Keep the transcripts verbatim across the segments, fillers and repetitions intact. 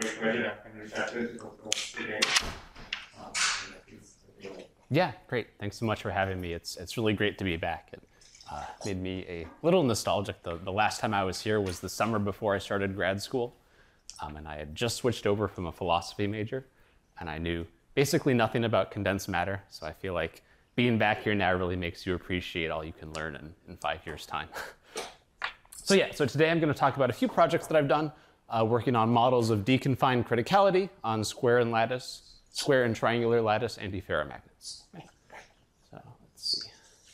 question and reach out to us if it's today. Yeah, great. Thanks so much for having me. It's it's really great to be back. It uh, made me a little nostalgic. The, the last time I was here was the summer before I started grad school, um, and I had just switched over from a philosophy major, and I knew basically nothing about condensed matter. So I feel like being back here now really makes you appreciate all you can learn in, in five years' time. So yeah, so today I'm going to talk about a few projects that I've done, uh, working on models of deconfined criticality on square and lattice, square and triangular lattice antiferromagnets. So let's see.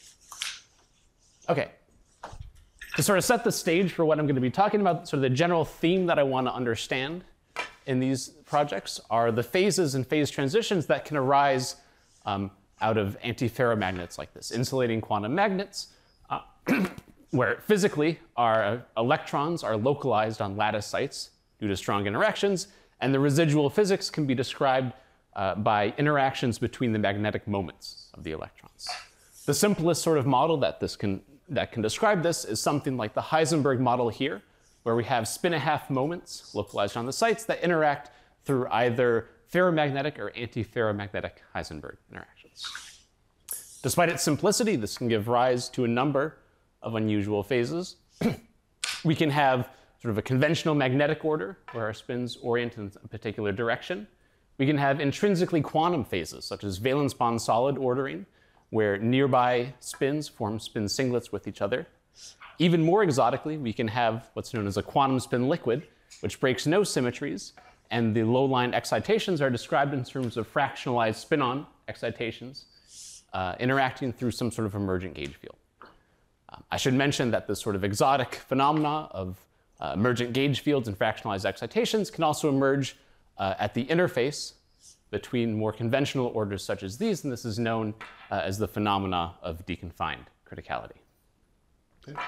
Okay. To sort of set the stage for what I'm going to be talking about, sort of the general theme that I want to understand in these projects are the phases and phase transitions that can arise um, out of antiferromagnets like this, insulating quantum magnets, uh, where physically our electrons are localized on lattice sites due to strong interactions, and the residual physics can be described uh, by interactions between the magnetic moments of the electrons. The simplest sort of model that this can that can describe this is something like the Heisenberg model here, where we have spin-a-half moments localized on the sites that interact through either ferromagnetic or antiferromagnetic Heisenberg interactions. Despite its simplicity, this can give rise to a number of unusual phases. We can have sort of a conventional magnetic order where our spins orient in a particular direction. We can have intrinsically quantum phases, such as valence bond solid ordering, where nearby spins form spin singlets with each other. Even more exotically, we can have what's known as a quantum spin liquid, which breaks no symmetries, and the low-line excitations are described in terms of fractionalized spin-on excitations, uh, interacting through some sort of emergent gauge field. Um, I should mention that this sort of exotic phenomena of uh, emergent gauge fields and fractionalized excitations can also emerge uh, at the interface between more conventional orders such as these, and this is known uh, as the phenomena of deconfined criticality. Okay.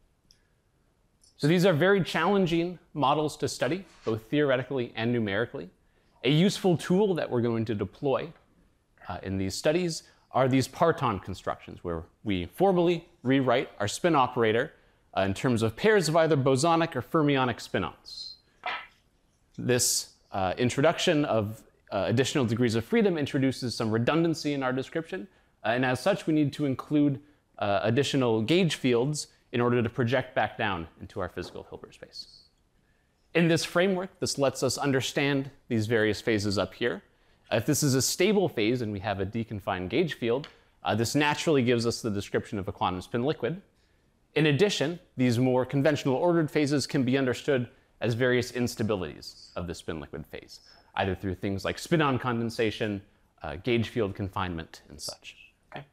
So these are very challenging models to study, both theoretically and numerically. A useful tool that we're going to deploy uh, in these studies are these parton constructions, where we formally rewrite our spin operator uh, in terms of pairs of either bosonic or fermionic spin-ons. This uh, introduction of uh, additional degrees of freedom introduces some redundancy in our description, uh, and as such, we need to include uh, additional gauge fields in order to project back down into our physical Hilbert space. In this framework, this lets us understand these various phases up here. If this is a stable phase and we have a deconfined gauge field, uh, this naturally gives us the description of a quantum spin liquid. In addition, these more conventional ordered phases can be understood as various instabilities of the spin liquid phase, either through things like spin-on condensation, uh, gauge field confinement, and such. Okay.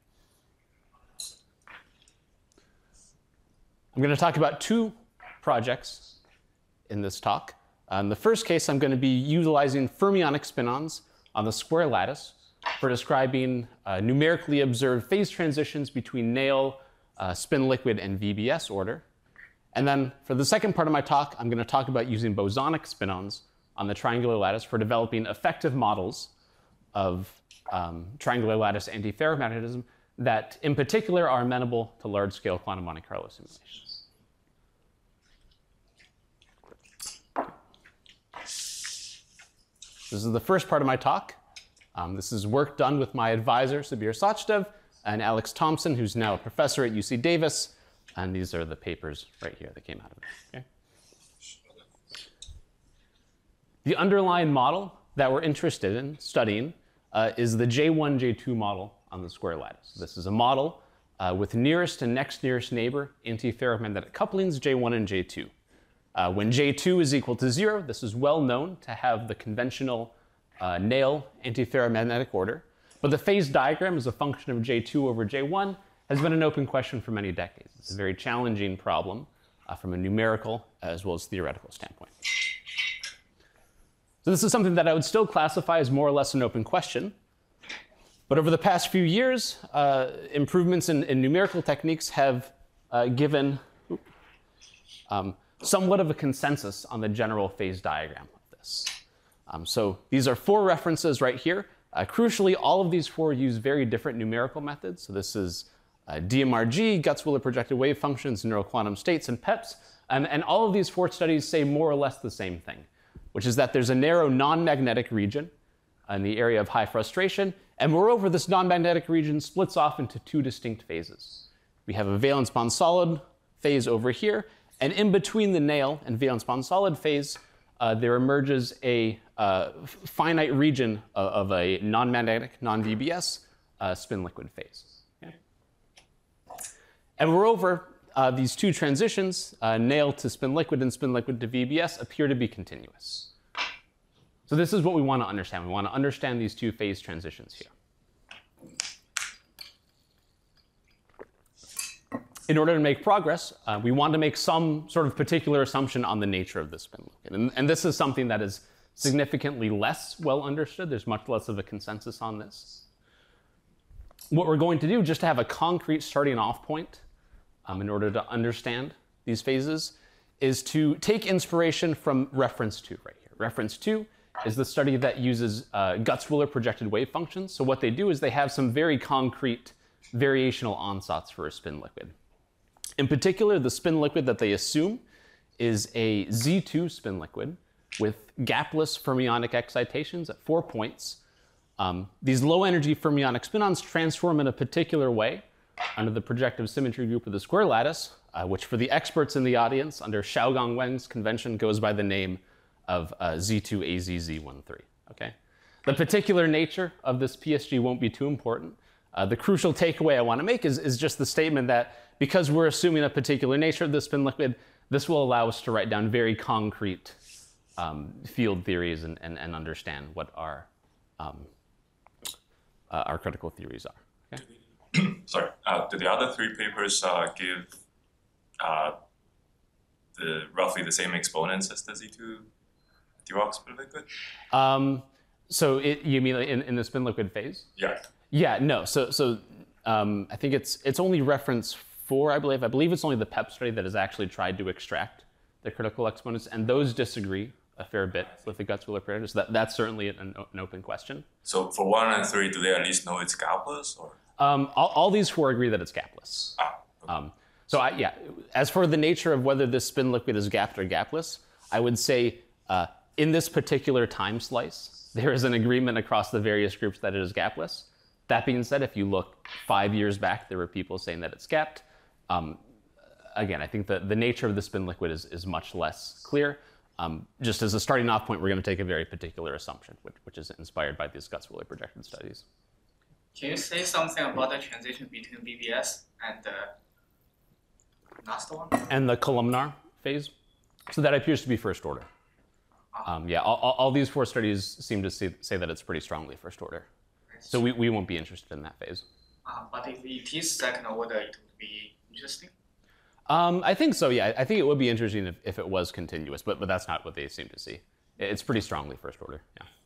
I'm going to talk about two projects in this talk. Uh, in the first case, I'm going to be utilizing fermionic spin-ons on the square lattice for describing uh, numerically observed phase transitions between Néel, uh, spin liquid, and V B S order. And then for the second part of my talk, I'm going to talk about using bosonic spin-ons on the triangular lattice for developing effective models of um, triangular lattice antiferromagnetism that, in particular, are amenable to large-scale quantum Monte Carlo simulations. This is the first part of my talk. Um, this is work done with my advisor, Sabir Sachdev, and Alex Thompson, who's now a professor at U C Davis. And these are the papers right here that came out of it. Okay? The underlying model that we're interested in studying uh, is the J one J two model on the square lattice. This is a model uh, with nearest and next nearest neighbor antiferromagnetic couplings, J one and J two. Uh, when J two is equal to zero, this is well known to have the conventional uh, Néel antiferromagnetic order. But the phase diagram as a function of J two over J one has been an open question for many decades. It's a very challenging problem uh, from a numerical as well as theoretical standpoint. So this is something that I would still classify as more or less an open question. But over the past few years, uh, improvements in, in numerical techniques have uh, given um, somewhat of a consensus on the general phase diagram of this. Um, so these are four references right here. Uh, crucially, all of these four use very different numerical methods. So this is uh, D M R G, Gutzwiller projected wave functions, neural quantum states, and P E Ps. And, and all of these four studies say more or less the same thing. which is that there's a narrow non-magnetic region in the area of high frustration, and moreover, this non-magnetic region splits off into two distinct phases. We have a valence bond solid phase over here, and in between the nail and valence bond solid phase, uh, there emerges a uh, finite region of, of a non-magnetic, non-V B S uh, spin liquid phase. Okay? And moreover, uh, these two transitions, uh, nail to spin liquid and spin liquid to V B S, appear to be continuous. So this is what we want to understand. We want to understand these two phase transitions here. In order to make progress, uh, we want to make some sort of particular assumption on the nature of the spin liquid. And, and this is something that is significantly less well understood. There's much less of a consensus on this. What we're going to do, just to have a concrete starting off point um, in order to understand these phases, is to take inspiration from reference two right here. Reference two is the study that uses uh, Gutzwiller projected wave functions. So what they do is they have some very concrete variational ansatz for a spin liquid. In particular, the spin liquid that they assume is a Z two spin liquid with gapless fermionic excitations at four points. Um, these low-energy fermionic spinons transform in a particular way under the projective symmetry group of the square lattice, uh, which for the experts in the audience, under Xiaogang Weng's convention, goes by the name of uh, Z two A Z Z thirteen. Okay? The particular nature of this P S G won't be too important. Uh, the crucial takeaway I want to make is, is just the statement that because we're assuming a particular nature of the spin liquid, this will allow us to write down very concrete um, field theories and, and, and understand what our, um, uh, our critical theories are. Okay? Sorry, uh, do the other three papers uh, give uh, the roughly the same exponents as the Z two Dirac spin liquid? Um, so it, you mean in, in the spin liquid phase? Yeah. Yeah, no. So, so um, I think it's it's only reference four, I believe. I believe it's only the P E P study that has actually tried to extract the critical exponents, and those disagree a fair bit with the Gutzwiller parameters. So that, that's certainly an, an open question. So for one and three, do they at least know it's gapless, or? Um, all, all these four agree that it's gapless. Ah, okay. Um, so I, yeah, as for the nature of whether this spin liquid is gapped or gapless, I would say uh, in this particular time slice, there is an agreement across the various groups that it is gapless. That being said, if you look five years back, there were people saying that it's gapped. Um, again, I think that the nature of the spin liquid is, is much less clear. Um, just as a starting off point, we're going to take a very particular assumption, which, which is inspired by these Gutzwiller projected studies. Can you say something about the transition between V B S and the last one? And the columnar phase. So that appears to be first order. Um, yeah, all, all, all these four studies seem to see, say that it's pretty strongly first order. So we, we won't be interested in that phase. Uh, but if it is second order, it would be interesting? Um, I think so, yeah. I think it would be interesting if, if it was continuous, but, but that's not what they seem to see. It's pretty strongly first order,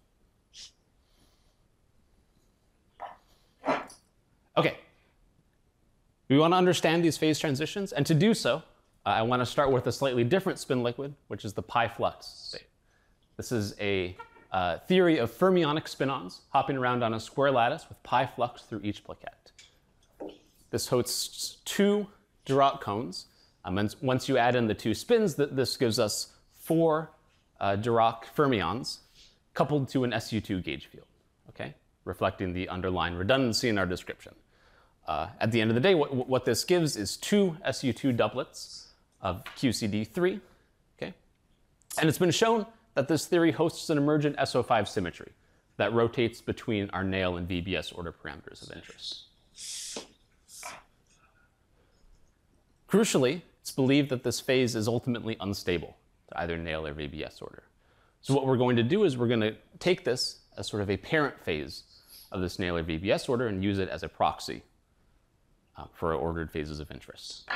yeah. Okay. We want to understand these phase transitions, and to do so, uh, I want to start with a slightly different spin liquid, which is the pi flux state. This is a Uh, theory of fermionic spinons hopping around on a square lattice with pi flux through each plaquette. This hosts two Dirac cones. Um, and once you add in the two spins, th this gives us four uh, Dirac fermions coupled to an S U two gauge field, okay? Reflecting the underlying redundancy in our description. Uh, at the end of the day, what, what this gives is two S U two doublets of Q C D three, okay? And it's been shown that this theory hosts an emergent S O five symmetry that rotates between our nail and V B S order parameters of interest. Crucially, it's believed that this phase is ultimately unstable to either nail or V B S order. So what we're going to do is we're going to take this as sort of a parent phase of this nail or V B S order and use it as a proxy uh, for our ordered phases of interest.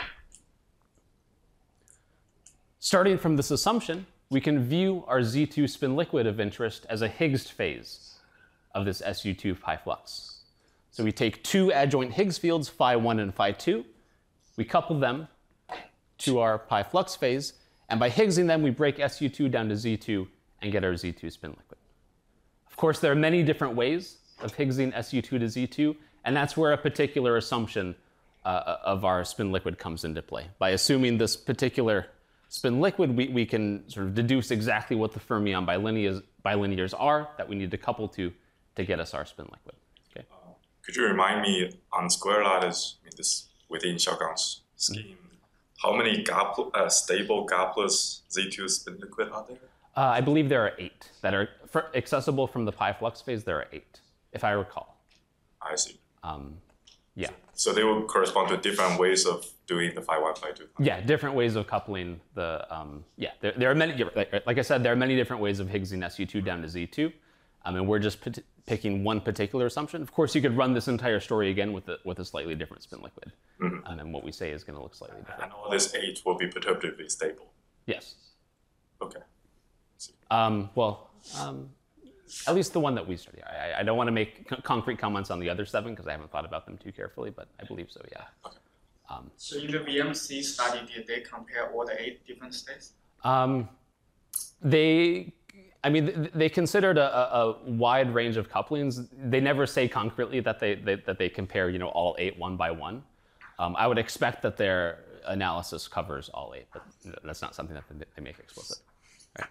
Starting from this assumption, we can view our Z two spin liquid of interest as a Higgs phase of this S U two pi flux. So we take two adjoint Higgs fields, phi one and phi two, we couple them to our pi flux phase, and by Higgsing them, we break S U two down to Z two and get our Z two spin liquid. Of course, there are many different ways of Higgsing S U two to Z two, and that's where a particular assumption uh, of our spin liquid comes into play. By assuming this particular spin liquid, we, we can sort of deduce exactly what the fermion bilinears, bilinears are that we need to couple to to get us our spin liquid. Okay. Could you remind me on square lattice in this within Xiaogang's scheme, how many gap, uh, stable gapless Z two spin liquid are there? Uh, I believe there are eight that are for accessible from the pi flux phase. There are eight, if I recall. I see. Um, yeah. So they will correspond to different ways of doing the phi one, phi two. Yeah, different ways of coupling the. Um, yeah, there, there are many. Like, like I said, there are many different ways of Higgsing S U two down to Z two. Um, and we're just p- picking one particular assumption. Of course, you could run this entire story again with a, with a slightly different spin liquid. Mm-hmm. Um, and what we say is going to look slightly different. And all this eight will be perturbatively stable. Yes. Okay. Um, well, um, at least the one that we study. I, I don't want to make c- concrete comments on the other seven because I haven't thought about them too carefully, but I believe so, yeah. Okay. Um, So in the V M C study, did they compare all the eight different states? um, they, I mean, th- they considered a, a, a wide range of couplings. They never say concretely that they, they that they compare, you know, all eight one by one. Um, I would expect that their analysis covers all eight, but that's not something that they make explicit. Right?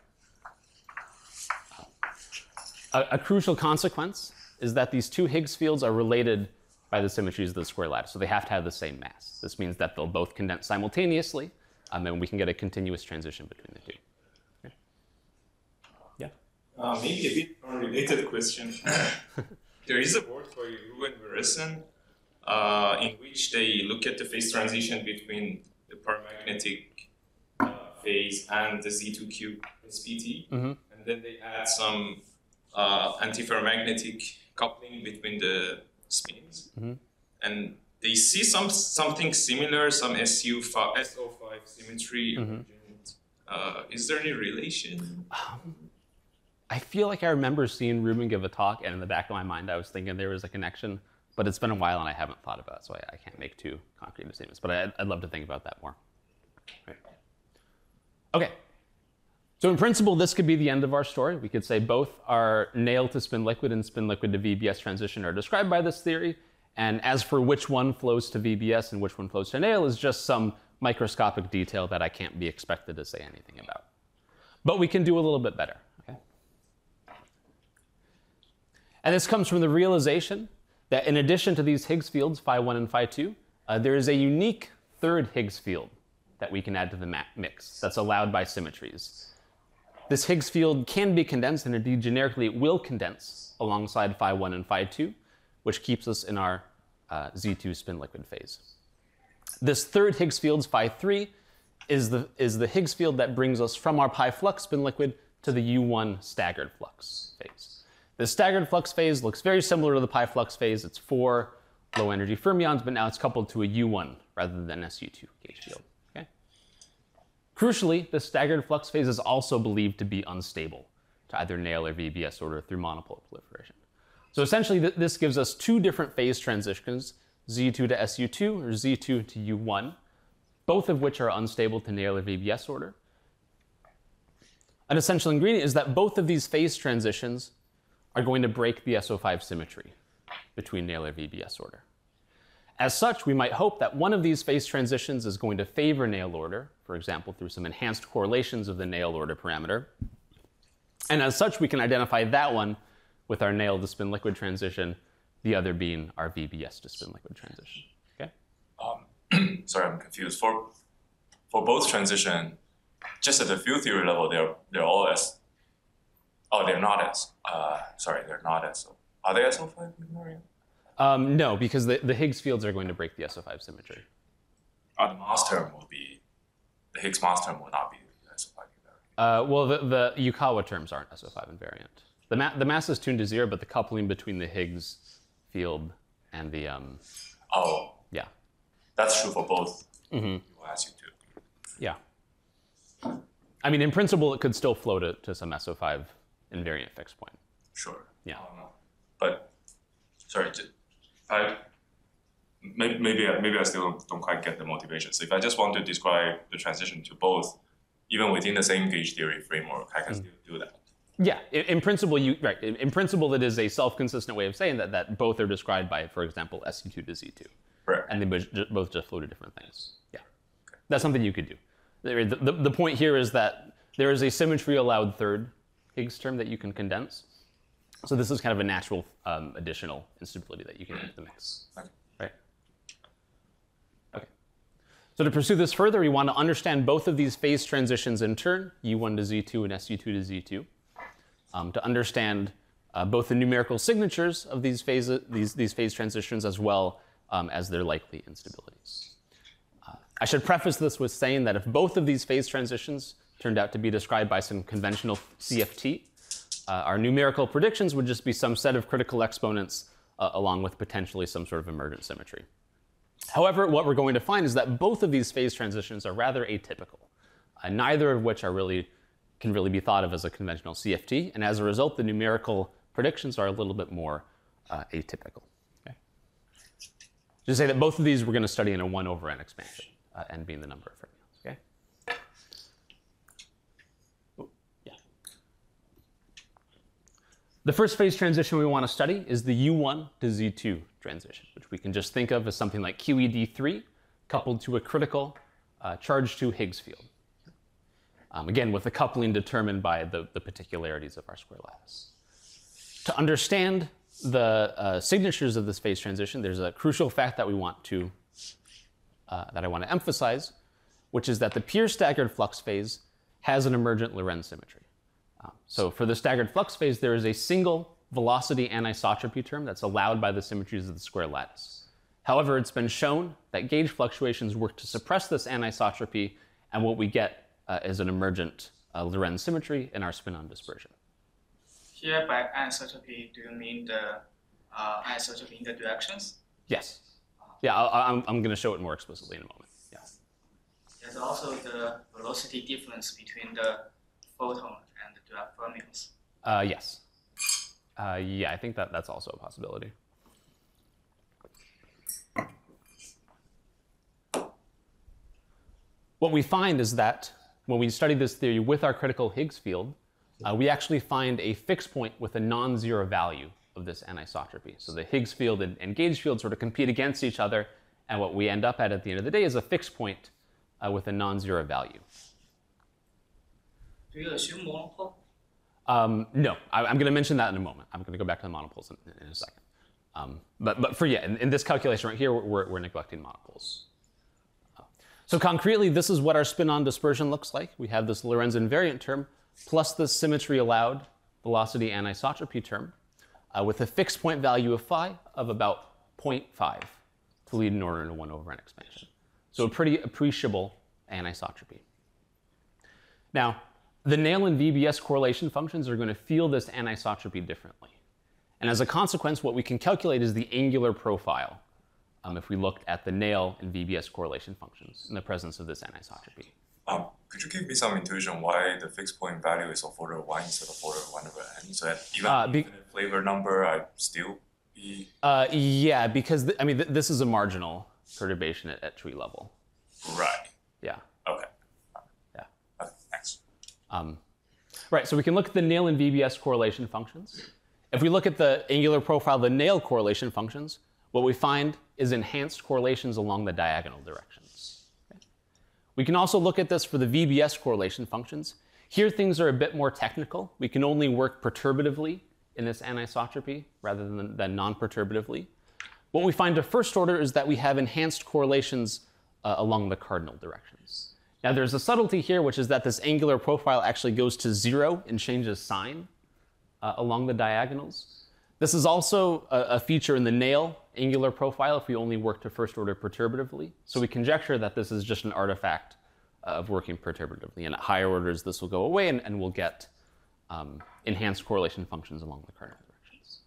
A, a crucial consequence is that these two Higgs fields are related by the symmetries of the square lattice, so they have to have the same mass. This means that they'll both condense simultaneously, and then we can get a continuous transition between the two. Okay. Yeah? Uh, maybe a bit unrelated question. There is a word for Ru and Veresen, uh, in which they look at the phase transition between the paramagnetic uh, phase and the Z two Q S P T, Mm-hmm. and then they add some uh, antiferromagnetic coupling between the spins, Mm-hmm. and they see some something similar, some S U five, S O five symmetry. Mm-hmm. Uh, is there any relation? Um, I feel like I remember seeing Ruben give a talk, and in the back of my mind, I was thinking there was a connection, but it's been a while and I haven't thought about it, so I, I can't make too concrete statements. But I'd, I'd love to think about that more. Right. Okay. So in principle, this could be the end of our story. We could say both our nail to spin liquid and spin liquid to V B S transition are described by this theory. And as for which one flows to V B S and which one flows to nail is just some microscopic detail that I can't be expected to say anything about. But we can do a little bit better. Okay? And this comes from the realization that in addition to these Higgs fields, phi one and phi two, uh, there is a unique third Higgs field that we can add to the ma- mix that's allowed by symmetries. This Higgs field can be condensed, and indeed generically it will condense alongside phi one and phi two, which keeps us in our uh, Z two spin liquid phase. This third Higgs field, phi three, is the, is the Higgs field that brings us from our pi flux spin liquid to the U one staggered flux phase. This staggered flux phase looks very similar to the pi flux phase. It's four low energy fermions, but now it's coupled to a U one rather than S U two gauge field. Okay? Crucially, the staggered flux phase is also believed to be unstable to either nail or V B S order through monopolar proliferation. So essentially, th- this gives us two different phase transitions, Z two to S U two or Z two to U one, both of which are unstable to nail or V B S order. An essential ingredient is that both of these phase transitions are going to break the S O five symmetry between nail or V B S order. As such, we might hope that one of these phase transitions is going to favor nail order, for example, through some enhanced correlations of the nail order parameter. And as such, we can identify that one with our nail to spin liquid transition, the other being our V B S to spin liquid transition. Okay? Um, sorry, I'm confused. For for both transition, just at the field theory level, they're they're all S. Oh, they're not S. Uh, sorry, they're not S. Are they S O five invariant? Um, no, because the, the Higgs fields are going to break the S O five symmetry. Uh, the mass term will be the Higgs mass term will not be S O five invariant. Uh, well, the, the Yukawa terms aren't S O five invariant. The, ma- the mass is tuned to zero, but the coupling between the Higgs field and the um, Oh, yeah, that's true for both. Mm-hmm. As you do. yeah. I mean, in principle, it could still flow to, to some S O five invariant fixed point. Sure. Yeah. Um, but sorry, j- I maybe maybe I, maybe I still don't, don't quite get the motivation. So if I just want to describe the transition to both, even within the same gauge theory framework, I can Mm. still do that. Yeah, in, in principle, you right. In, in principle, it is a self-consistent way of saying that that both are described by, for example, S U two to Z two, Right. and they both ju- both just flow to different things. Yeah, that's something you could do. The, the, the point here is that there is a symmetry-allowed third Higgs term that you can condense. So this is kind of a natural um, additional instability that you can add to the mix, right? Okay. So to pursue this further, we want to understand both of these phase transitions in turn, U one to Z two and S U two to Z two, um, to understand uh, both the numerical signatures of these phase, these, these phase transitions as well um, as their likely instabilities. Uh, I should preface this with saying that if both of these phase transitions turned out to be described by some conventional C F T, Uh, our numerical predictions would just be some set of critical exponents uh, along with potentially some sort of emergent symmetry. However, what we're going to find is that both of these phase transitions are rather atypical, uh, neither of which are really, can really be thought of as a conventional C F T, and as a result, the numerical predictions are a little bit more uh, atypical. Okay? To say that both of these we're going to study in a one over n expansion, uh, n being the number of fermions. Okay? The first phase transition we want to study is the U one to Z two transition, which we can just think of as something like Q E D three coupled to a critical uh, charge two Higgs field. Um, again, with the coupling determined by the, the particularities of our square lattice. To understand the uh, signatures of this phase transition, there's a crucial fact that we want to, uh, that I want to emphasize, which is that the pure staggered flux phase has an emergent Lorentz symmetry. Um, so for the staggered flux phase, there is a single velocity anisotropy term that's allowed by the symmetries of the square lattice. However, it's been shown that gauge fluctuations work to suppress this anisotropy, and what we get uh, is an emergent uh, Lorentz symmetry in our spin-on dispersion. Here by anisotropy, do you mean the uh, anisotropy in the directions? Yes. Yeah, I'll, I'm, I'm going to show it more explicitly in a moment. Yeah. There's also the velocity difference between the photon and the Dirac fermions. Uh, yes. Uh, yeah, I think that that's also a possibility. What we find is that when we study this theory with our critical Higgs field, uh, we actually find a fixed point with a non-zero value of this anisotropy. So the Higgs field and, and gauge field sort of compete against each other, and what we end up at at the end of the day is a fixed point uh, with a non-zero value. Do you assume monopole? Um, no, I, I'm going to mention that in a moment. I'm going to go back to the monopoles in, in a second. Um, but, but for yeah, in, in this calculation right here, we're, we're neglecting monopoles. Uh, so concretely, this is what our spin-on dispersion looks like. We have this Lorentz invariant term plus this symmetry allowed velocity anisotropy term uh, with a fixed point value of phi of about zero point five to lead in order in a one over n expansion. So a pretty appreciable anisotropy. Now, the Néel and V B S correlation functions are going to feel this anisotropy differently. And as a consequence, what we can calculate is the angular profile um, if we looked at the Néel and V B S correlation functions in the presence of this anisotropy. Um, could you give me some intuition why the fixed point value is of order one instead of order one over n? So that even Uh, be- infinite flavor number, I still be Uh, yeah, because, th- I mean, th- this is a marginal perturbation at, at tree level. right. Yeah. Okay. Yeah. Okay, thanks. Um, right, so we can look at the Néel and V B S correlation functions. If we look at the angular profile of the Néel correlation functions, what we find is enhanced correlations along the diagonal directions. Okay. We can also look at this for the V B S correlation functions. Here things are a bit more technical. We can only work perturbatively in this anisotropy rather than, than non-perturbatively. What we find to first order is that we have enhanced correlations uh, along the cardinal directions. Now there's a subtlety here, which is that this angular profile actually goes to zero and changes sign uh, along the diagonals. This is also a, a feature in the Néel angular profile if we only work to first order perturbatively. So we conjecture that this is just an artifact of working perturbatively. And at higher orders, this will go away and, and we'll get um, enhanced correlation functions along the cardinal directions.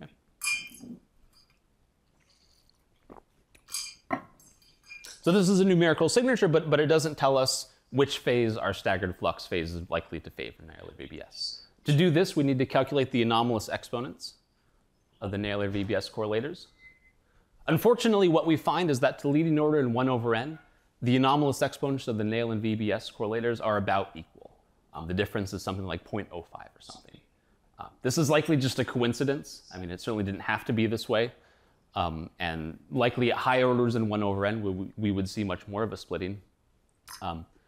Okay. So this is a numerical signature, but, but it doesn't tell us which phase our staggered flux phase is likely to favor Néel or V B S. To do this, we need to calculate the anomalous exponents of the Néel or V B S correlators. Unfortunately, what we find is that to leading order in one over n, the anomalous exponents of the Néel and V B S correlators are about equal. Um, the difference is something like zero point zero five or something. Uh, this is likely just a coincidence. I mean, it certainly didn't have to be this way. Um, and likely at higher orders than one over n, we, we would see much more of a splitting. Um,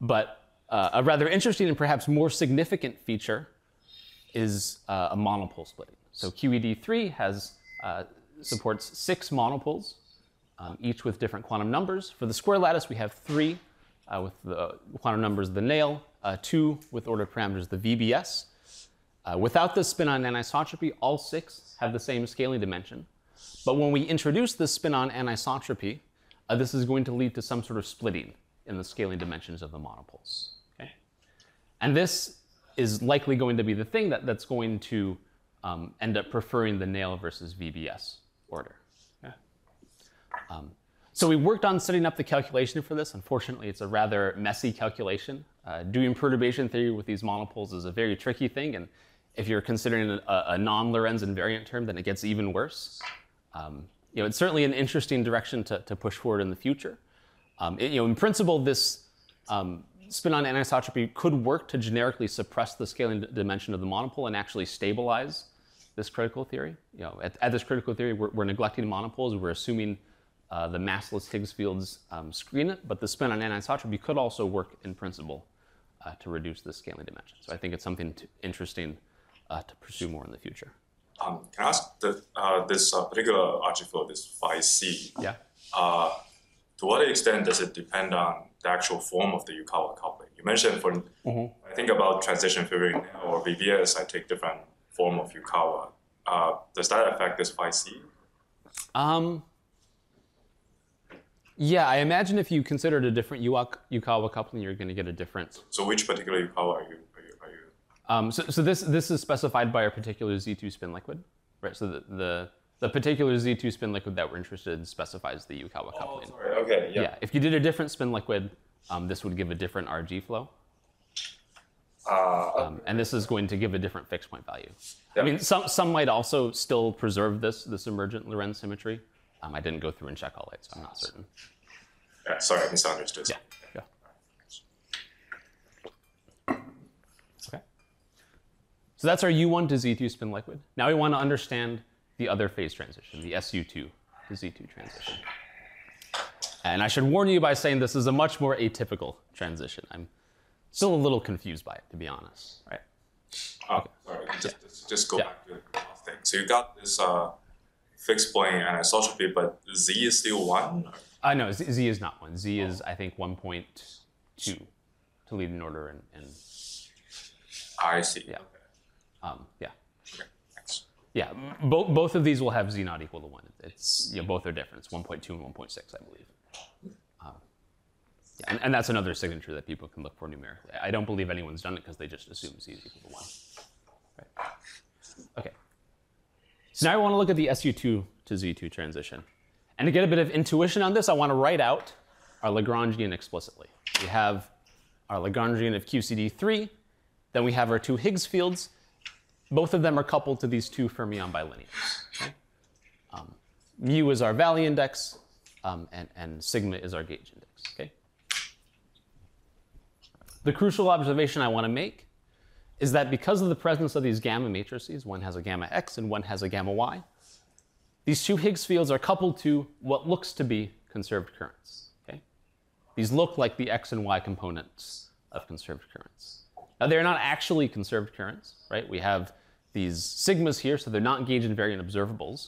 but uh, a rather interesting and perhaps more significant feature is uh, a monopole splitting. So Q E D three has uh, supports six monopoles, um, each with different quantum numbers. For the square lattice, we have three uh, with the quantum numbers of the nail, uh, two with ordered parameters the V B S. Uh, without the spin-on anisotropy, all six have the same scaling dimension. But when we introduce the spin-on anisotropy, uh, this is going to lead to some sort of splitting in the scaling dimensions of the monopoles. Okay? And this is likely going to be the thing that, that's going to um, end up preferring the nail versus V B S order. Okay? Um, so we worked on setting up the calculation for this. Unfortunately, it's a rather messy calculation. Uh, doing perturbation theory with these monopoles is a very tricky thing, and if you're considering a, a non-Lorentz invariant term, then it gets even worse. Um, you know, it's certainly an interesting direction to, to push forward in the future. Um, it, you know, in principle, this um, spin-on anisotropy could work to generically suppress the scaling dimension of the monopole and actually stabilize this critical theory. You know, at, at this critical theory, we're, we're neglecting monopoles. We're assuming uh, the massless Higgs fields um, screen it, but the spin-on anisotropy could also work in principle uh, to reduce the scaling dimension. So I think it's something to, interesting uh, to pursue more in the future. Um, can I ask that uh, this uh, particular archie field, this phi c? Yeah. Uh, to what extent does it depend on the actual form of the Yukawa coupling? You mentioned for Mm-hmm. I think about transition theory or V B S, I take different form of Yukawa. Uh, does that affect this phi c? Um, yeah, I imagine if you considered a different Yukawa coupling, you're going to get a different. So which particular Yukawa are you? Are you, are you... Um, so so this this is specified by a particular Z two spin liquid, right? So the the, the particular Z two spin liquid that we're interested in specifies the Yukawa coupling. Oh, sorry. Okay. Yeah. Yeah. If you did a different spin liquid, um, this would give a different R G flow. Uh, Um, and this is going to give a different fixed point value. Yeah. I mean, some some might also still preserve this this emergent Lorentz symmetry. Um, I didn't go through and check all that, so I'm not certain. yeah. Sorry, I misunderstood. Yeah. Yeah. Okay. So that's our U one to Z two spin liquid. Now we want to understand the other phase transition, the S U two to Z two transition. And I should warn you by saying this is a much more atypical transition. I'm still a little confused by it, to be honest. Right? Oh, sorry. Just, just, just go Yeah. back to the last thing. So you got this uh, fixed point anisotropy, but Z is still one? Or? Uh, no, Z, Z is not one. Z is, I think, one point two to lead in order. And, and I see. Yeah. Okay. um, yeah. Okay. Thanks. Yeah, both both of these will have Z not equal to one. It's, you know, both are different. It's one point two and one point six, I believe. Um, yeah, and, and that's another signature that people can look for numerically. I don't believe anyone's done it because they just assume Z is equal to one. Right. Okay. So now I want to look at the S U two to Z two transition. And to get a bit of intuition on this, I want to write out our Lagrangian explicitly. We have our Lagrangian of Q C D three, then we have our two Higgs fields. Both of them are coupled to these two fermion bilinears. Okay? Um, mu is our Valley index, um, and, and sigma is our gauge index. Okay? The crucial observation I want to make is that because of the presence of these gamma matrices, one has a gamma x and one has a gamma y, these two Higgs fields are coupled to what looks to be conserved currents. Okay? These look like the x and y components of conserved currents. Now, they're not actually conserved currents, right? We have these sigmas here, so they're not gauge invariant observables.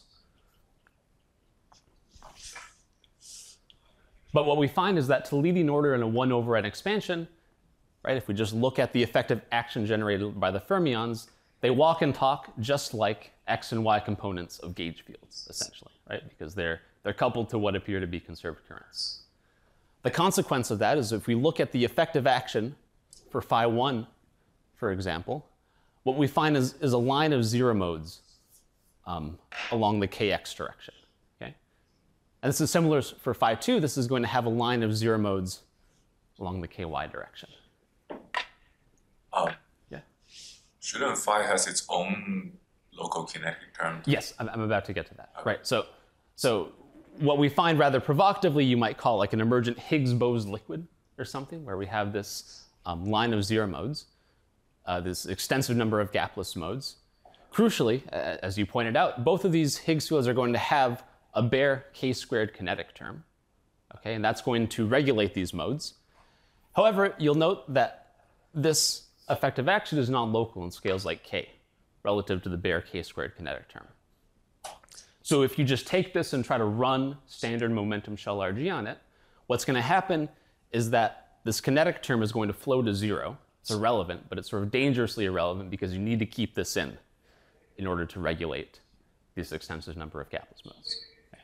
But what we find is that to leading order in a one over n expansion, right, if we just look at the effective action generated by the fermions, they walk and talk just like x and y components of gauge fields, essentially, right? Because they're, they're coupled to what appear to be conserved currents. The consequence of that is if we look at the effective action for phi one, for example, what we find is, is a line of zero modes um, along the kx direction. Okay? And this is similar for phi two. This is going to have a line of zero modes along the ky direction. Um, Yeah. shouldn't phi has its own local kinetic term? Yes, I'm, I'm about to get to that. Right. So, so what we find rather provocatively, you might call like an emergent Higgs-Bose liquid or something, where we have this um, line of zero modes. Uh, this extensive number of gapless modes. Crucially, uh, as you pointed out, both of these Higgs fields are going to have a bare k-squared kinetic term, okay, and that's going to regulate these modes. However, you'll note that this effective action is non-local in scales like k, relative to the bare k-squared kinetic term. So if you just take this and try to run standard momentum shell R G on it, what's going to happen is that this kinetic term is going to flow to zero. It's irrelevant, but it's sort of dangerously irrelevant because you need to keep this in in order to regulate this extensive number of Gapless modes.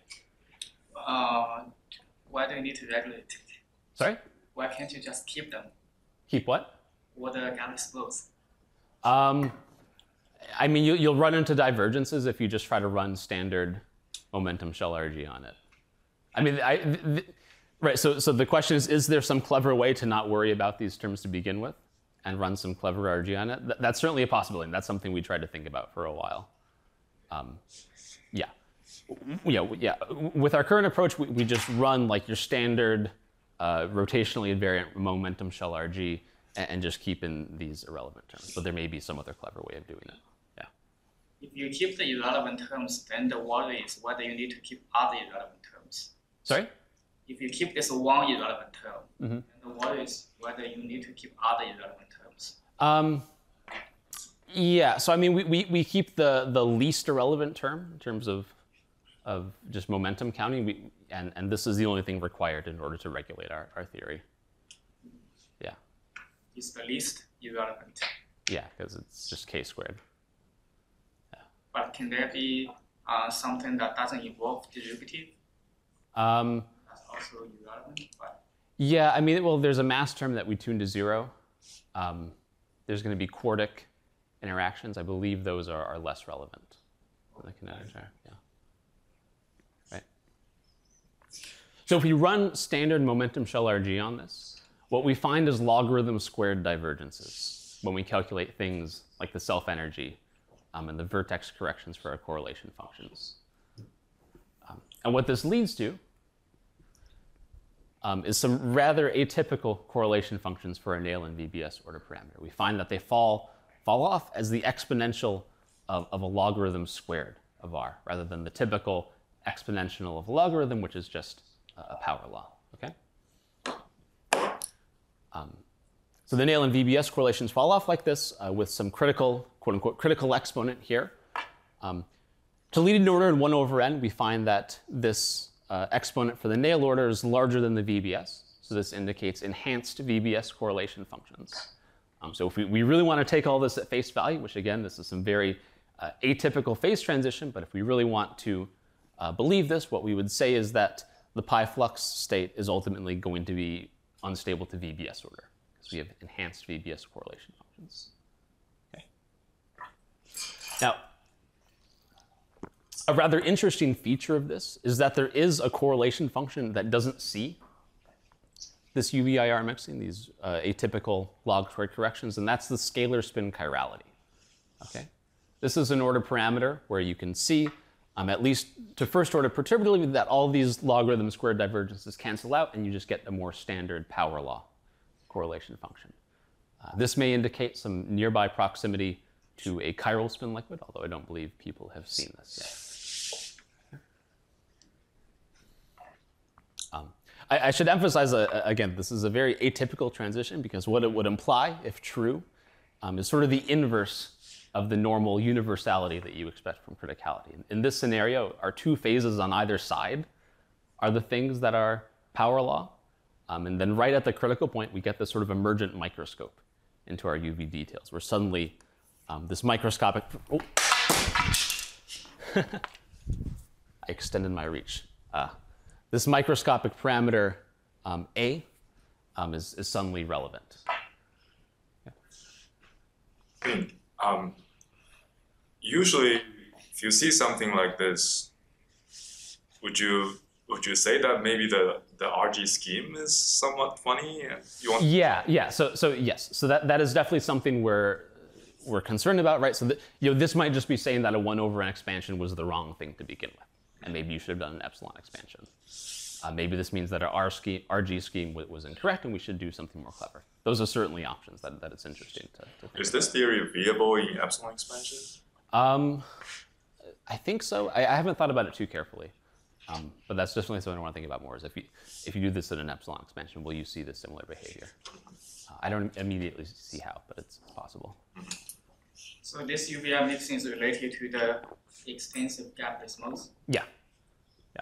Uh, why do you need to regulate it? Sorry? Why can't you just keep them? Keep what? What the Gapless modes? Um, I mean, you, you'll run into divergences if you just try to run standard momentum shell R G on it. I mean, I, th th right, so, so the question is, is there some clever way to not worry about these terms to begin with and run some clever R G on it? Th that's certainly a possibility, and that's something we tried to think about for a while. Um, yeah. Yeah, yeah. With our current approach, we, we just run like your standard uh, rotationally invariant momentum shell R G and, and just keep in these irrelevant terms. But there may be some other clever way of doing it. Yeah. If you keep the irrelevant terms, then the worry is whether you need to keep other irrelevant terms. Sorry? If you keep this one irrelevant term, Mm-hmm. then the worry is whether you need to keep other irrelevant terms. Um, yeah, so I mean, we, we, we keep the, the least irrelevant term in terms of, of just momentum counting, we, and, and this is the only thing required in order to regulate our, our theory. Yeah. It's the least irrelevant. Yeah, because it's just k squared. But can there be uh, something that doesn't involve derivative? Um, That's also irrelevant. But yeah, I mean, well, there's a mass term that we tune to zero. Um, there's going to be quartic interactions. I believe those are, are less relevant than the kinetics are. Yeah. Right. So if we run standard momentum shell R G on this, what we find is logarithm squared divergences when we calculate things like the self-energy um, and the vertex corrections for our correlation functions. Um, and what this leads to um, is some rather atypical correlation functions for a Nealon V B S order parameter. We find that they fall, fall off as the exponential of, of a logarithm squared of R, rather than the typical exponential of a logarithm, which is just a power law. Okay? Um, so the Nealon V B S correlations fall off like this uh, with some critical, quote unquote, critical exponent here. Um, to leading order in one over n, we find that this uh, exponent for the Néel order is larger than the V B S. So this indicates enhanced V B S correlation functions. Um, so if we, we really want to take all this at face value, which again, this is some very uh, atypical phase transition, but if we really want to uh, believe this, what we would say is that the pi flux state is ultimately going to be unstable to V B S order, because we have enhanced V B S correlation functions. Okay. Now, a rather interesting feature of this is that there is a correlation function that doesn't see this U V I R mixing, these uh, atypical log squared corrections, and that's the scalar spin chirality. Okay? This is an order parameter where you can see, um, at least to first order perturbatively, that all these logarithm squared divergences cancel out, and you just get a more standard power law correlation function. Uh, this may indicate some nearby proximity to a chiral spin liquid, although I don't believe people have seen this yet. Um, I, I should emphasize, uh, again, this is a very atypical transition, because what it would imply, if true, um, is sort of the inverse of the normal universality that you expect from criticality. In, in this scenario, our two phases on either side are the things that are power law, um, and then right at the critical point, we get this sort of emergent microscope into our U V details, where suddenly um, this microscopic... Oh. I extended my reach. Uh, This microscopic parameter um, A um, is, is suddenly relevant. Hmm. Um, usually, if you see something like this, would you would you say that maybe the, the R G scheme is somewhat funny? You want Yeah, yeah. So so yes. So that, that is definitely something we're we're concerned about, right? So that, you know, this might just be saying that a one over n expansion was the wrong thing to begin with, and maybe you should have done an epsilon expansion. Uh, maybe this means that our R, scheme, R G scheme w was incorrect, and we should do something more clever. Those are certainly options that, that it's interesting to, to think Is this about. theory viable in epsilon expansion? Um, I think so. I, I haven't thought about it too carefully. Um, but that's definitely something I want to think about more, is if you, if you do this in an epsilon expansion, will you see this similar behavior? Uh, I don't immediately see how, but it's possible. So this U V R mixing is related to the extensive gapless modes? Yeah. Yeah.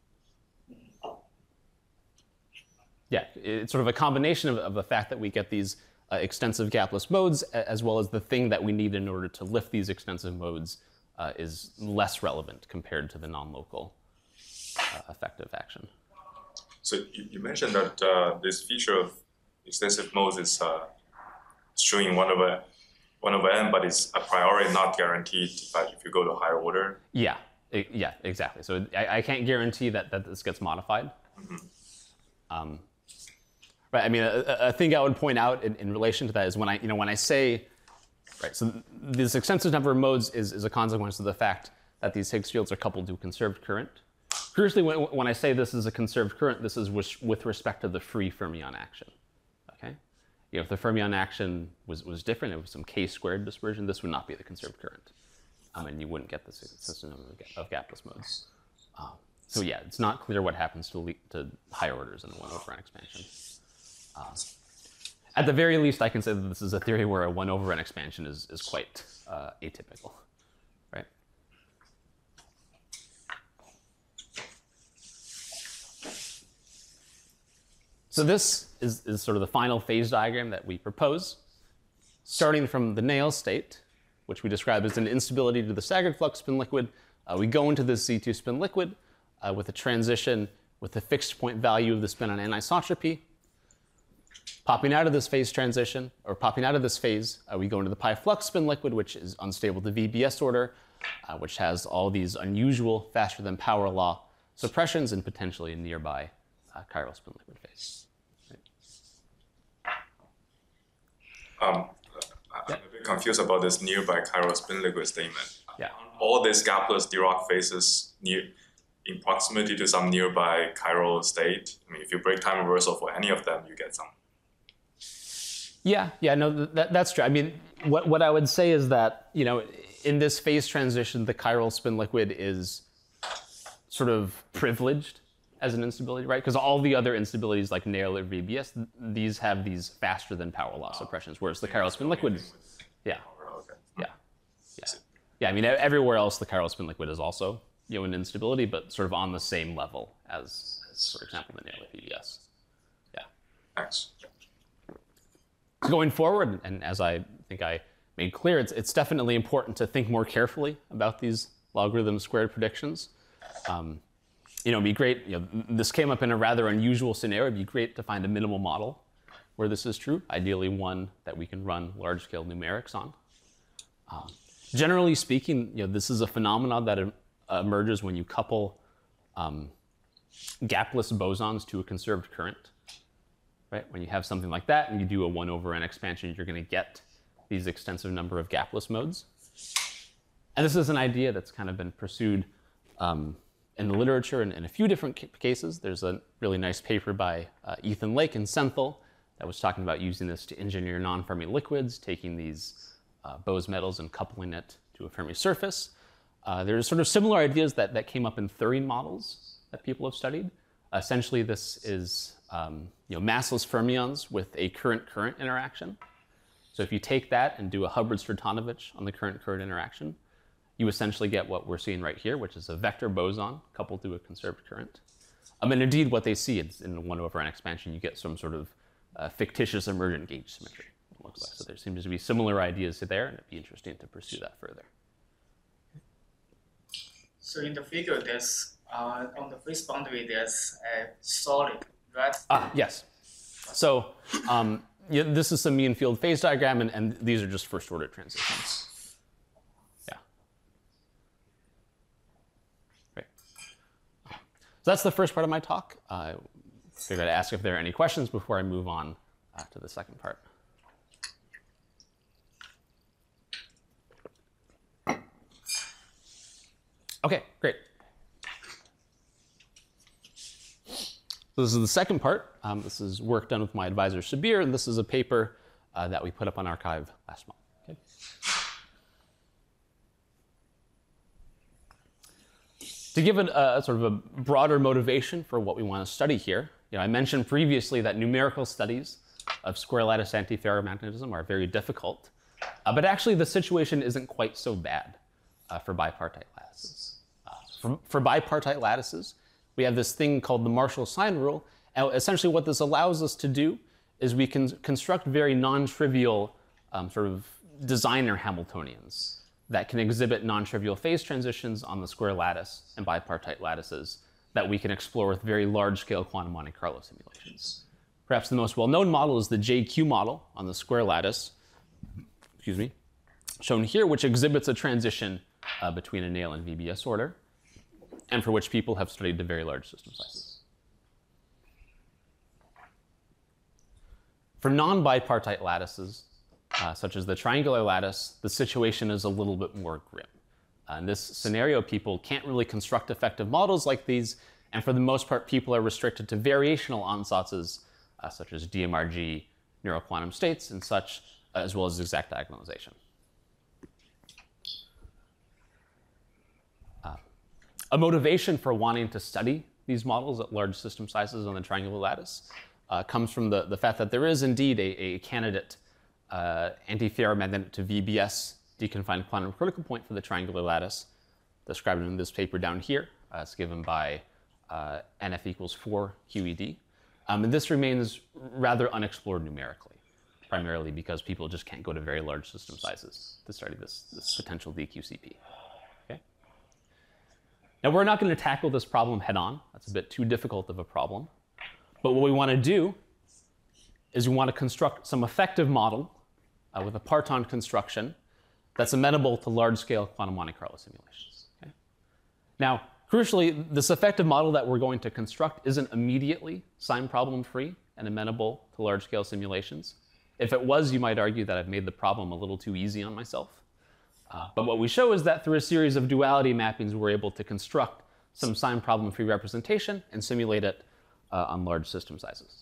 Yeah, it's sort of a combination of, of the fact that we get these uh, extensive gapless modes, as well as the thing that we need in order to lift these extensive modes uh, is less relevant compared to the non-local uh, effective action. So you, you mentioned that uh, this feature of extensive modes is uh, showing one over one over n, but it's a priori not guaranteed that if you go to higher order. Yeah, it, yeah, exactly. So I, I can't guarantee that, that this gets modified. Mm-hmm. um, Right. I mean, a, a thing I would point out in, in relation to that is when I, you know, when I say, right, so this extensive number of modes is, is a consequence of the fact that these Higgs fields are coupled to a conserved current. Crucially, when, when I say this is a conserved current, this is with, with respect to the free fermion action. Okay. You know, if the fermion action was, was different, it was some k squared dispersion, this would not be the conserved current, um, and you wouldn't get this extensive number of gapless modes. Um, so yeah, it's not clear what happens to, le to higher orders in the one over n expansion. Um, at the very least, I can say that this is a theory where a one over n expansion is, is quite uh, atypical, right? So this is, is sort of the final phase diagram that we propose, starting from the Néel state, which we describe as an instability to the staggered flux spin liquid. Uh, we go into this Z two spin liquid uh, with a transition with a fixed point value of the spin on anisotropy. Popping out of this phase transition, or popping out of this phase, uh, we go into the pi flux spin liquid, which is unstable to V B S order, uh, which has all these unusual faster than power law suppressions and potentially a nearby uh, chiral spin liquid phase. Right. Um, I'm yeah. a bit confused about this nearby chiral spin liquid statement. Yeah. All these gapless Dirac phases near, in proximity to some nearby chiral state. I mean, if you break time reversal for any of them, you get some. Yeah, yeah, no, that, that's true. I mean, what, what I would say is that, you know, in this phase transition, the chiral spin liquid is sort of privileged as an instability, right? Because all the other instabilities like Néel or V B S, th these have these faster than power law suppressions, whereas the chiral spin liquid is, yeah, yeah, yeah. Yeah, I mean, everywhere else, the chiral spin liquid is also, you know, an instability, but sort of on the same level as, as for example, the Néel or V B S. Yeah. Thanks. Going forward, and as I think I made clear, it's, it's definitely important to think more carefully about these logarithm squared predictions. Um, you know, it'd be great, you know, this came up in a rather unusual scenario. It'd be great to find a minimal model where this is true, ideally one that we can run large-scale numerics on. Um, generally speaking, you know, this is a phenomenon that em emerges when you couple um, gapless bosons to a conserved current. Right? When you have something like that and you do a one over n expansion, you're going to get these extensive number of gapless modes. And this is an idea that's kind of been pursued um, in the literature in, in a few different ca cases. There's a really nice paper by uh, Ethan Lake and Senthil that was talking about using this to engineer non-Fermi liquids, taking these uh, Bose metals and coupling it to a Fermi surface. Uh, there's sort of similar ideas that, that came up in Thurian models that people have studied. Essentially, this is um, you know, massless fermions with a current-current interaction. So if you take that and do a Hubbard-Svrtanovich on the current-current interaction, you essentially get what we're seeing right here, which is a vector boson coupled to a conserved current. Um, and indeed, what they see is in one over n expansion, you get some sort of uh, fictitious emergent gauge symmetry, it looks like. So there seems to be similar ideas there, and it'd be interesting to pursue that further. So in the figure, there's uh, on the phase boundary, there's a solid, right? Ah, yes. So um, yeah, this is some mean field phase diagram, and, and these are just first order transitions. Yeah. Great. So that's the first part of my talk. I uh, figured I'd ask if there are any questions before I move on uh, to the second part. Okay, great. So this is the second part. Um, this is work done with my advisor, Sabir, and this is a paper uh, that we put up on arXiv last month. Okay. To give it a, a sort of a broader motivation for what we want to study here, you know, I mentioned previously that numerical studies of square lattice antiferromagnetism are very difficult, uh, but actually the situation isn't quite so bad uh, for bipartite lattices. Uh, for, for bipartite lattices, we have this thing called the Marshall sign rule, and essentially what this allows us to do is we can construct very non-trivial um, sort of designer Hamiltonians that can exhibit non-trivial phase transitions on the square lattice and bipartite lattices that we can explore with very large-scale quantum Monte Carlo simulations. Perhaps the most well-known model is the J Q model on the square lattice, excuse me, shown here, which exhibits a transition uh, between a Néel and V B S order, and for which people have studied to very large system sizes. For non-bipartite lattices, uh, such as the triangular lattice, the situation is a little bit more grim. Uh, in this scenario, people can't really construct effective models like these, and for the most part, people are restricted to variational ansatzes, uh, such as D M R G, neural quantum states, and such, uh, as well as exact diagonalization. Uh, a motivation for wanting to study these models at large system sizes on the triangular lattice uh, comes from the, the fact that there is indeed a, a candidate uh, antiferromagnetic to V B S deconfined quantum critical point for the triangular lattice, described in this paper down here. Uh, it's given by uh, N F equals four Q E D. Um, and this remains rather unexplored numerically, primarily because people just can't go to very large system sizes to study this, this potential D Q C P. Okay? Now, we're not going to tackle this problem head on. That's a bit too difficult of a problem. But what we want to do is we want to construct some effective model uh, with a parton construction that's amenable to large-scale quantum Monte Carlo simulations. Okay? Now, crucially, this effective model that we're going to construct isn't immediately sign problem-free and amenable to large-scale simulations. If it was, you might argue that I've made the problem a little too easy on myself. Uh, but what we show is that through a series of duality mappings, we're able to construct some sign problem-free representation and simulate it uh, on large system sizes.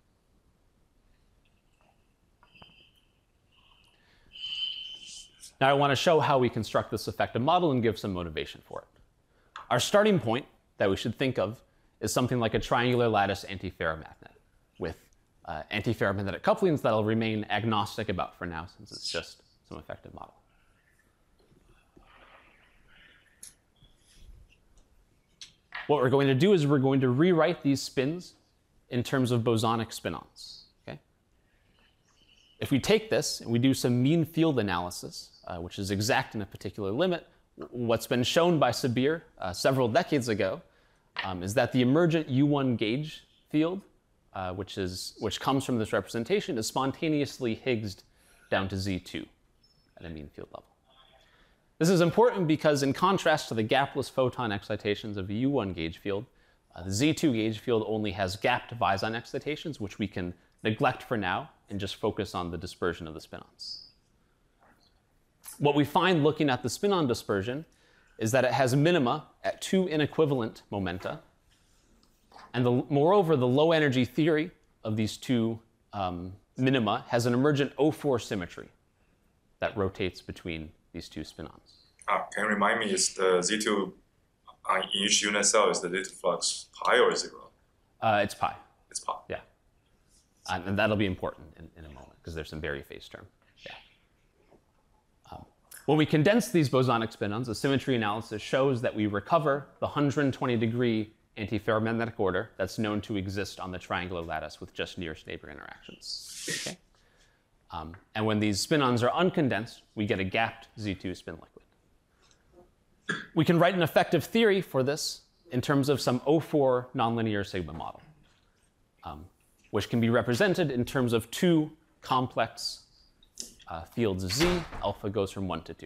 Now I want to show how we construct this effective model and give some motivation for it. Our starting point that we should think of is something like a triangular lattice antiferromagnet with uh, antiferromagnetic couplings that I'll remain agnostic about for now, since it's just some effective model. What we're going to do is we're going to rewrite these spins in terms of bosonic spin-ons. Okay? If we take this and we do some mean field analysis, uh, which is exact in a particular limit, what's been shown by Sabir uh, several decades ago um, is that the emergent U one gauge field, uh, which, is, which comes from this representation, is spontaneously Higgsed down to Z two at a mean field level. This is important because in contrast to the gapless photon excitations of the U one gauge field, uh, the Z two gauge field only has gapped Wisine excitations, which we can neglect for now and just focus on the dispersion of the spin-ons. What we find looking at the spin-on dispersion is that it has minima at two inequivalent momenta. And the, moreover, the low energy theory of these two um, minima has an emergent O four symmetry that rotates between these two spin-ons. Ah, can you remind me, is the Z two on each unit cell, is the little flux pi or zero? Uh, it's pi. It's pi. Yeah. And, and that'll be important in, in a moment because there's some Berry phase term. Yeah. Um, when we condense these bosonic spin-ons, the symmetry analysis shows that we recover the one hundred twenty degree antiferromagnetic order that's known to exist on the triangular lattice with just nearest neighbor interactions. Okay? Um, and when these spin-ons are uncondensed, we get a gapped Z two spin liquid. We can write an effective theory for this in terms of some O four nonlinear sigma model, um, which can be represented in terms of two complex uh, fields Z. Alpha goes from one to two.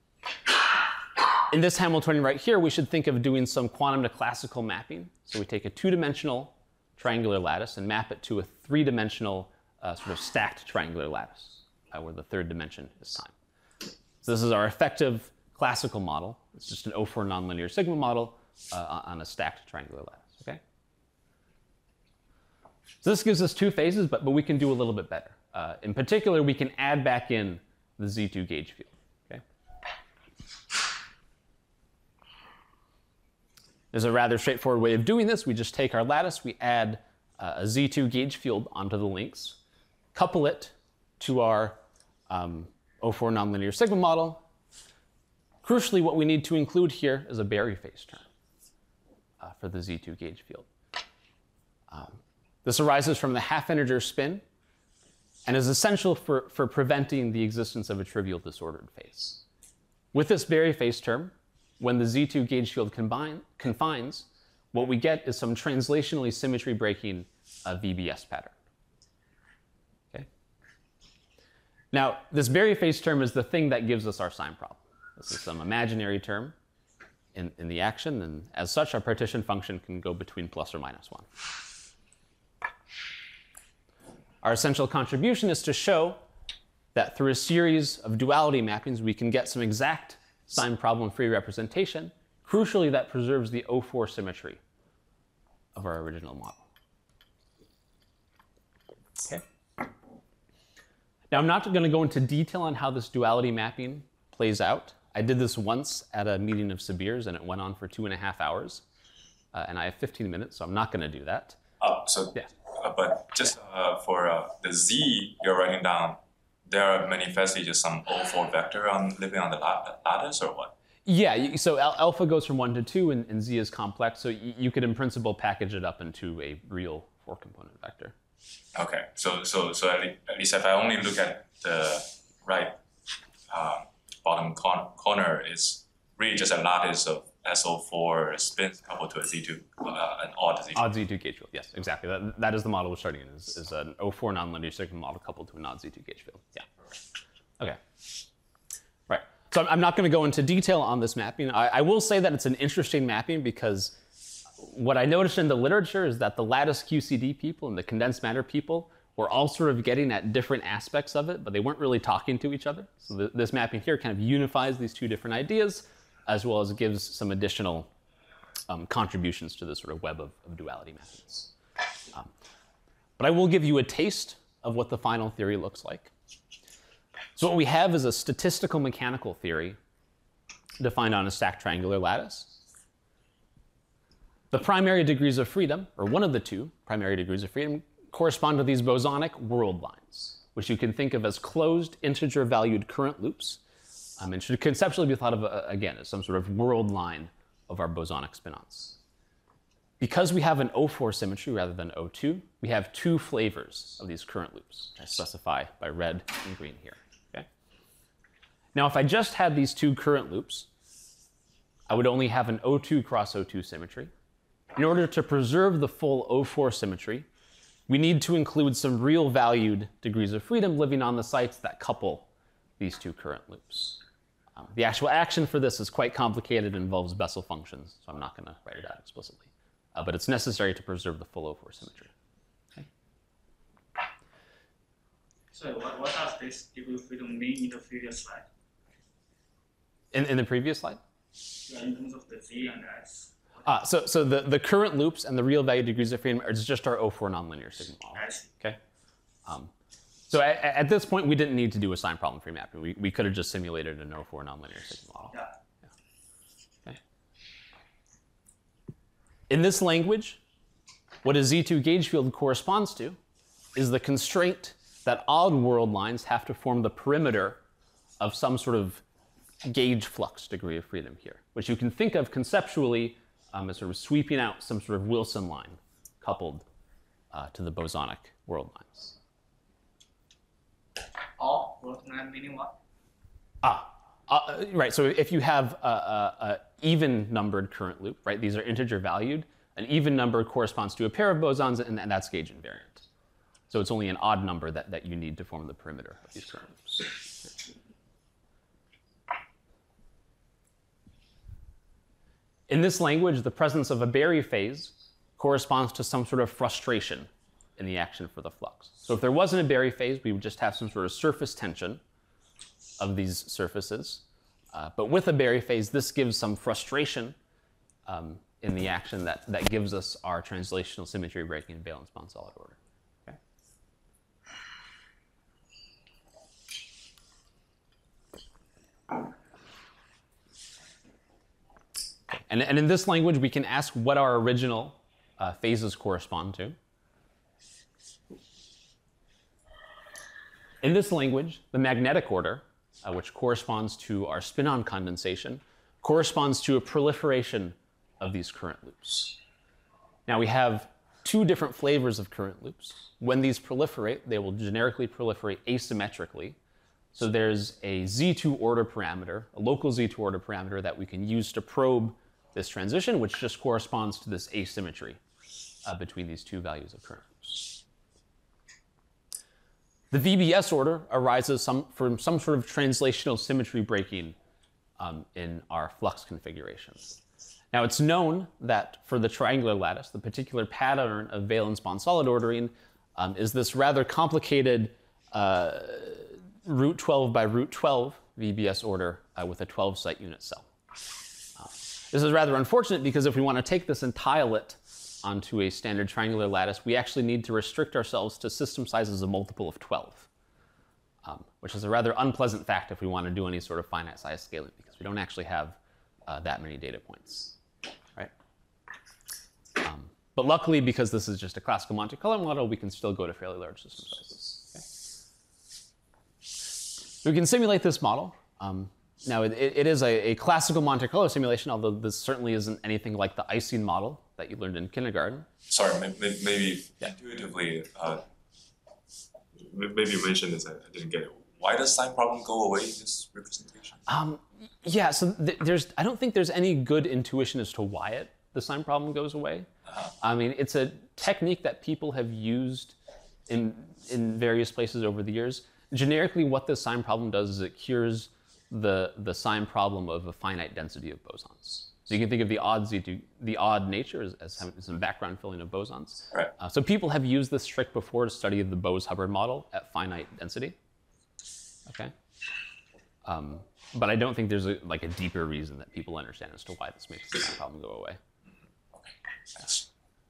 In this Hamiltonian right here, we should think of doing some quantum to classical mapping. So we take a two-dimensional triangular lattice and map it to a three-dimensional uh, sort of stacked triangular lattice, uh, where the third dimension is time. So this is our effective classical model. It's just an O four nonlinear sigma model uh, on a stacked triangular lattice. Okay? So this gives us two phases, but, but we can do a little bit better. Uh, in particular, we can add back in the Z two gauge field. Okay? There's a rather straightforward way of doing this. We just take our lattice, we add uh, a Z two gauge field onto the links, couple it to our um, O four nonlinear sigma model. Crucially, what we need to include here is a Berry phase term uh, for the Z two gauge field. Um, this arises from the half-integer spin and is essential for, for preventing the existence of a trivial disordered phase. With this Berry phase term, when the Z two gauge field combine, confines, what we get is some translationally symmetry-breaking uh, V B S pattern. Okay? Now, this Berry phase term is the thing that gives us our sign problem. This is some imaginary term in, in the action, and as such, our partition function can go between plus or minus one. Our essential contribution is to show that through a series of duality mappings, we can get some exact sign problem-free representation. Crucially, that preserves the O four symmetry of our original model. Okay. Now, I'm not going to go into detail on how this duality mapping plays out. I did this once at a meeting of Sabir's, and it went on for two and a half hours. Uh, and I have fifteen minutes, so I'm not going to do that. Oh, so, Yeah. uh, but just uh, for uh, the Z you're writing down, there are manifestly just some O four vector on living on the lat- lattice, or what? Yeah, you- so al- alpha goes from one to two, and, and Z is complex, so y- you could, in principle, package it up into a real four-component vector. Okay, so so so at, le- at least if I only look at the right uh, bottom con- corner, it's really just a lattice of S O four spins coupled to a Z two, uh, an odd Z two. Odd Z two gauge field, yes, exactly. That, that is the model we're starting in, is, is an O four nonlinear sigma model coupled to an odd Z two gauge field. Yeah. Okay. Right. So I'm, I'm not going to go into detail on this mapping. I, I will say that it's an interesting mapping because what I noticed in the literature is that the lattice Q C D people and the condensed matter people were all sort of getting at different aspects of it, but they weren't really talking to each other. So th- this mapping here kind of unifies these two different ideas, as well as gives some additional um, contributions to this sort of web of, of duality mappings. Um, but I will give you a taste of what the final theory looks like. So what we have is a statistical mechanical theory defined on a stacked triangular lattice. The primary degrees of freedom, or one of the two primary degrees of freedom, correspond to these bosonic world lines, which you can think of as closed integer-valued current loops, um, and should conceptually be thought of, uh, again, as some sort of world line of our bosonic spinons. Because we have an O four symmetry rather than O two, we have two flavors of these current loops, which I specify by red and green here. Okay? Now, if I just had these two current loops, I would only have an O two cross O two symmetry. In order to preserve the full O four symmetry, we need to include some real valued degrees of freedom living on the sites that couple these two current loops. Um, the actual action for this is quite complicated and involves Bessel functions, so I'm not going to write it out explicitly. Uh, but it's necessary to preserve the full O four symmetry. Okay. So what, what does this degree of freedom mean in the previous slide? In, in the previous slide? Yeah, in terms of the Z and S. Uh, so so the, the current loops and the real value degrees of freedom are just our O four nonlinear sigma model. I see. Okay. Um, so at, at this point, we didn't need to do a sign problem free mapping. We, we could have just simulated an O four nonlinear sigma model. Yeah. Okay. In this language, what a Z two gauge field corresponds to is the constraint that odd world lines have to form the perimeter of some sort of gauge flux degree of freedom here, which you can think of conceptually um, as sort of sweeping out some sort of Wilson line coupled uh, to the bosonic world lines. All world line meaning what? Ah, uh, right. So if you have a, a, a even numbered current loop, right? These are integer valued. An even number corresponds to a pair of bosons, and, and that's gauge invariant. So it's only an odd number that, that you need to form the perimeter of these current loops. In this language, the presence of a Berry phase corresponds to some sort of frustration in the action for the flux. So if there wasn't a Berry phase, we would just have some sort of surface tension of these surfaces. Uh, but with a Berry phase, this gives some frustration um, in the action that, that gives us our translational symmetry breaking in valence bound solid order. Okay? And, and in this language, we can ask what our original uh, phases correspond to. In this language, the magnetic order, uh, which corresponds to our spin-on condensation, corresponds to a proliferation of these current loops. Now we have two different flavors of current loops. When these proliferate, they will generically proliferate asymmetrically. So there's a Z two order parameter, a local Z two order parameter that we can use to probe this transition, which just corresponds to this asymmetry uh, between these two values of current loops. The V B S order arises some, from some sort of translational symmetry breaking um, in our flux configuration. Now it's known that for the triangular lattice, the particular pattern of valence bond solid ordering um, is this rather complicated uh, root twelve by root twelve V B S order uh, with a twelve site unit cell. Uh, this is rather unfortunate because if we want to take this and tile it onto a standard triangular lattice, we actually need to restrict ourselves to system sizes of multiple of twelve, um, which is a rather unpleasant fact if we want to do any sort of finite size scaling because we don't actually have uh, that many data points. Um, but luckily, because this is just a classical Monte Carlo model, we can still go to fairly large system sizes. Okay? We can simulate this model. Um, now, it, it is a, a classical Monte Carlo simulation, although this certainly isn't anything like the Ising model that you learned in kindergarten. Sorry, maybe, maybe intuitively, uh, maybe you mentioned this, I, I didn't get it. Why does sign problem go away in this representation? Um, yeah, so th there's, I don't think there's any good intuition as to why it the sign problem goes away. Uh-huh. I mean, it's a technique that people have used in, in various places over the years. Generically, what this sign problem does is it cures the, the sign problem of a finite density of bosons. So you can think of the odd, Z two, the odd nature as, as having some background filling of bosons. Right. Uh, so people have used this trick before to study the Bose-Hubbard model at finite density. Okay. Um, but I don't think there's a, like a deeper reason that people understand as to why this makes the sign problem go away. Thanks.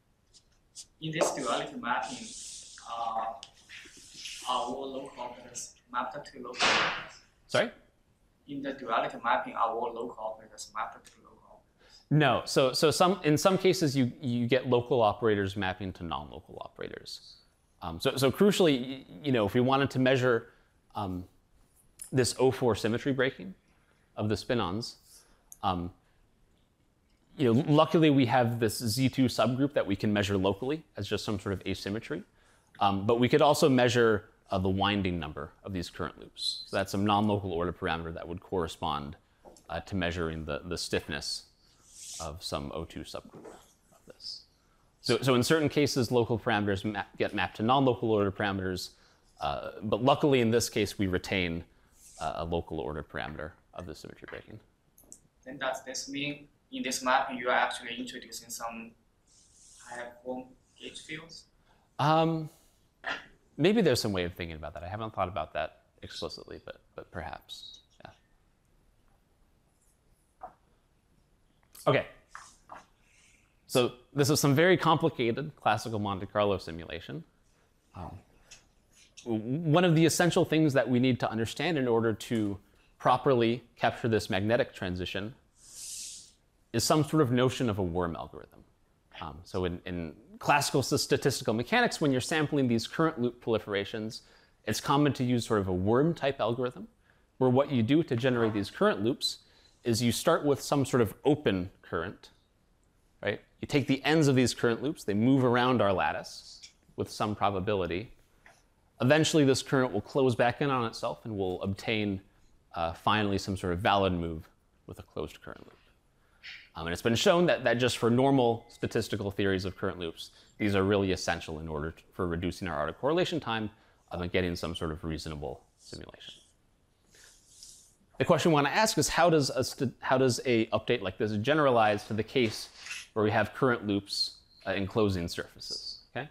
In this duality mapping, uh, are all local operators mapped to local operators? Sorry? In the duality mapping, are all local operators mapped to local operators? No. So, so some, in some cases, you, you get local operators mapping to non-local operators. Um, so, so crucially, you know, if we wanted to measure um, this O four symmetry breaking of the spin-ons, um, you know, luckily we have this Z two subgroup that we can measure locally as just some sort of asymmetry. Um, but we could also measure uh, the winding number of these current loops. So that's some non-local order parameter that would correspond uh, to measuring the, the stiffness of some O two subgroup of this. So, so in certain cases, local parameters ma get mapped to non-local order parameters. Uh, but luckily, in this case, we retain uh, a local order parameter of the symmetry breaking. Then does this mean in this mapping you are actually introducing some higher form gauge fields? Um, maybe there's some way of thinking about that. I haven't thought about that explicitly, but but perhaps. Yeah. Okay. So this is some very complicated classical Monte Carlo simulation. Um, one of the essential things that we need to understand in order to properly capture this magnetic transition is some sort of notion of a worm algorithm. Um, so in, in classical statistical mechanics, when you're sampling these current loop proliferations, it's common to use sort of a worm type algorithm, where what you do to generate these current loops is you start with some sort of open current, right? You take the ends of these current loops, they move around our lattice with some probability. Eventually, this current will close back in on itself and will obtain uh, finally some sort of valid move with a closed current loop. Um, and it's been shown that, that just for normal statistical theories of current loops, these are really essential in order to, for reducing our autocorrelation time um, and getting some sort of reasonable simulation. The question we want to ask is how does a, how does a update like this generalize to the case where we have current loops uh, enclosing surfaces? Okay?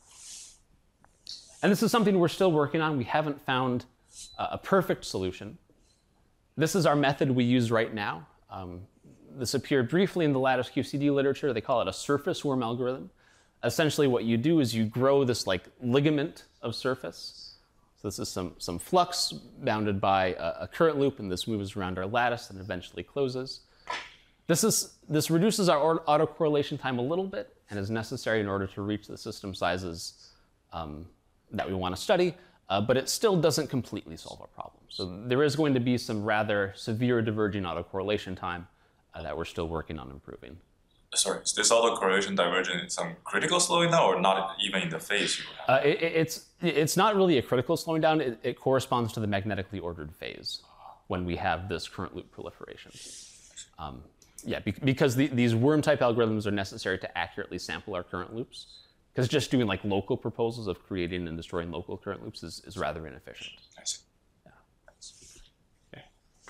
And this is something we're still working on. We haven't found uh, a perfect solution. This is our method we use right now. Um, This appeared briefly in the lattice Q C D literature. They call it a surface worm algorithm. Essentially what you do is you grow this like ligament of surface. So this is some, some flux bounded by a, a current loop, and this moves around our lattice and eventually closes. This is this reduces our autocorrelation time a little bit and is necessary in order to reach the system sizes um, that we want to study, uh, but it still doesn't completely solve our problem. So there is going to be some rather severe diverging autocorrelation time uh, that we're still working on improving. Sorry, is this autocorrelation divergent in some critical slowing down or not even in the phase you have? Uh, it, it's, it's not really a critical slowing down. It, it corresponds to the magnetically ordered phase when we have this current loop proliferation. Um, yeah, be, because the, these worm-type algorithms are necessary to accurately sample our current loops. Because just doing like local proposals of creating and destroying local current loops is, is rather inefficient. I see. Yeah. Okay.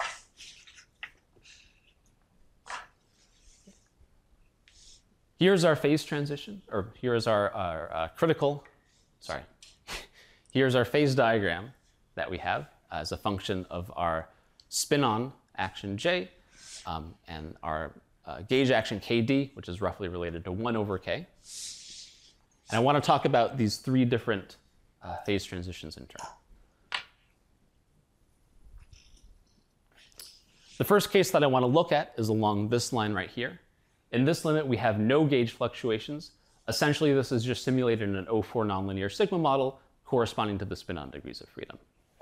Here's our phase transition, or here's our, our uh, critical, sorry. Here's our phase diagram that we have as a function of our spin-on action J um, and our uh, gauge action K D, which is roughly related to one over K. And I want to talk about these three different uh, phase transitions in turn. The first case that I want to look at is along this line right here. In this limit, we have no gauge fluctuations. Essentially, this is just simulated in an O four nonlinear sigma model corresponding to the spin-on degrees of freedom.